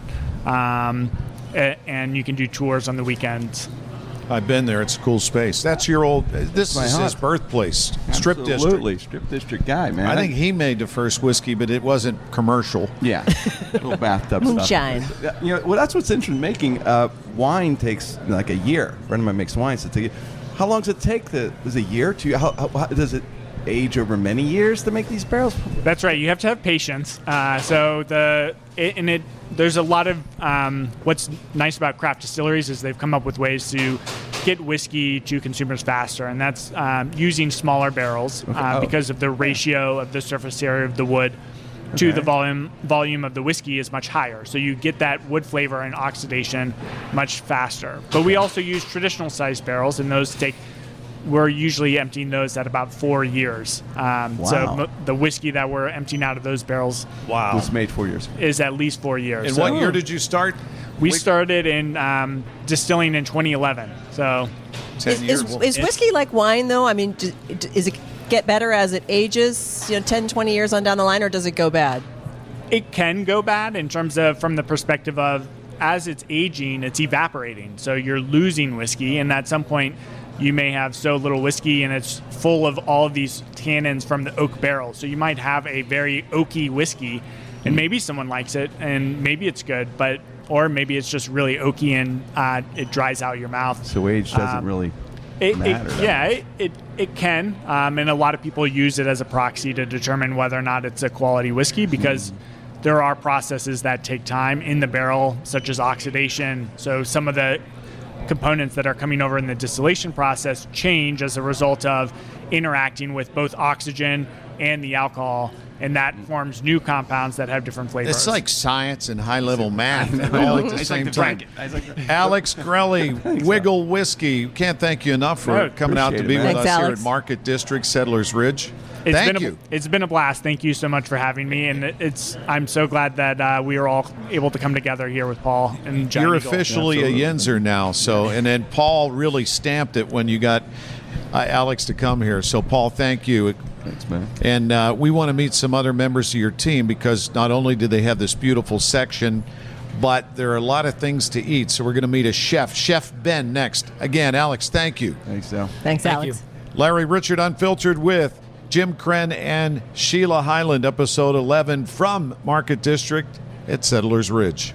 um, a- and you can do tours on the weekends. I've been there. It's a cool space. That's your old. This My is his heart. birthplace, Strip District. Absolutely, Strip District guy, man. I think he made the first whiskey, but it wasn't commercial. Yeah, little bathtub Moonshine. stuff. Yeah, you know, well, that's what's interesting. Making uh, wine takes like a year. A friend of mine makes wine. So it's a year. How long does it take? To, is it a year? To how, how, how does it age over many years to make these barrels? That's right. You have to have patience. Uh, so the it, and it there's a lot of um, what's nice about craft distilleries is they've come up with ways to get whiskey to consumers faster, and that's um, using smaller barrels uh, Oh. because of the ratio of the surface area of the wood to Okay. the volume volume of the whiskey is much higher. So you get that wood flavor and oxidation much faster. But we also use traditional sized barrels, and those take. We're usually emptying those at about four years. Um, So Wow. mo- the whiskey that we're emptying out of those barrels Wow. was made four years. is at least four years. And So what year did you start? we started in um, distilling in twenty eleven. So Ten Is, years. is, is whiskey like wine, though? I mean, d- d- is it get better as it ages, you know, ten, twenty years on down the line, or does it go bad? it can go bad in terms of from the perspective of as it's aging, it's evaporating. So you're losing whiskey, and at some point you may have so little whiskey and it's full of all of these tannins from the oak barrel. So you might have a very oaky whiskey, and maybe someone likes it and maybe it's good, but or maybe it's just really oaky and uh, it dries out your mouth. So age doesn't Um, really It, matter. it, yeah, it, it, it can. Um, and a lot of people use it as a proxy to determine whether or not it's a quality whiskey because there are processes that take time in the barrel, such as oxidation. So some of the components that are coming over in the distillation process change as a result of interacting with both oxygen and the alcohol. And that forms new compounds that have different flavors. It's like science and high-level math all at the It's same like the time. bracket. It's like- Alex Grelly, Wiggle Whiskey. Can't thank you enough for No, coming out to appreciate be it, with man. us Thanks, here Alex. at Market District, Settlers Ridge. It's Thank been you. A, it's been a blast. Thank you so much for having me, and it- it's I'm so glad that uh, we are all able to come together here with Paul and John You're Eagle. officially a Yinzer now, so and then Paul really stamped it when you got uh, Alex to come here. So Paul, thank you. Thanks, man. And uh, we want to meet some other members of your team because not only do they have this beautiful section, but there are a lot of things to eat. So we're going to meet a chef, Chef Ben, next. Again, Alex, thank you. Thanks, Al. Thanks, Thank Alex. you. Larry Richard Unfiltered with Jim Krenn and Sheila Highland, episode eleven from Market District at Settlers Ridge.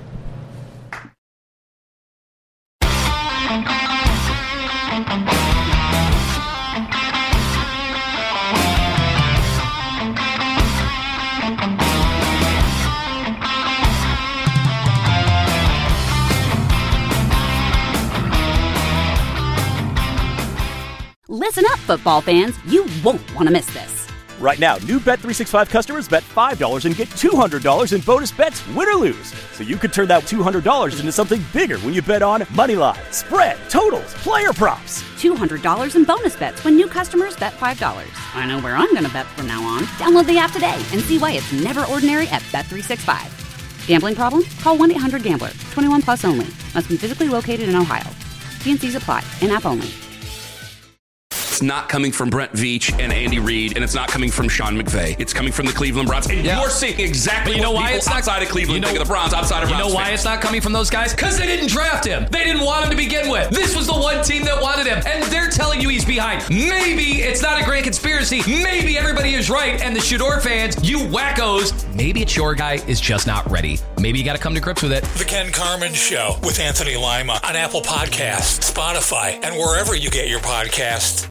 Listen up, football fans. You won't want to miss this. Right now, new Bet three sixty-five customers bet five dollars and get two hundred dollars in bonus bets, win or lose. So you could turn that two hundred dollars into something bigger when you bet on money line, spread, totals, player props. two hundred dollars in bonus bets when new customers bet five dollars. I know where I'm going to bet from now on. Download the app today and see why it's never ordinary at Bet three sixty-five. Gambling problem? Call one eight hundred gambler. twenty-one plus only. Must be physically located in Ohio. T and C's apply. In-app only. It's not coming from Brent Veach and Andy Reid, and it's not coming from Sean McVay. It's coming from the Cleveland Browns. And Yeah. you're seeing exactly But you know what why people it's not outside of Cleveland you know, think of the Browns, outside of You Browns know why fans. it's not coming from those guys? Because they didn't draft him. They didn't want him to begin with. This was the one team that wanted him, and they're telling you he's behind. Maybe it's not a grand conspiracy. Maybe everybody is right, and the Shador fans, you wackos, maybe it's your guy is just not ready. Maybe you got to come to grips with it. The Ken Carman Show with Anthony Lima on Apple Podcasts, Spotify, and wherever you get your podcasts.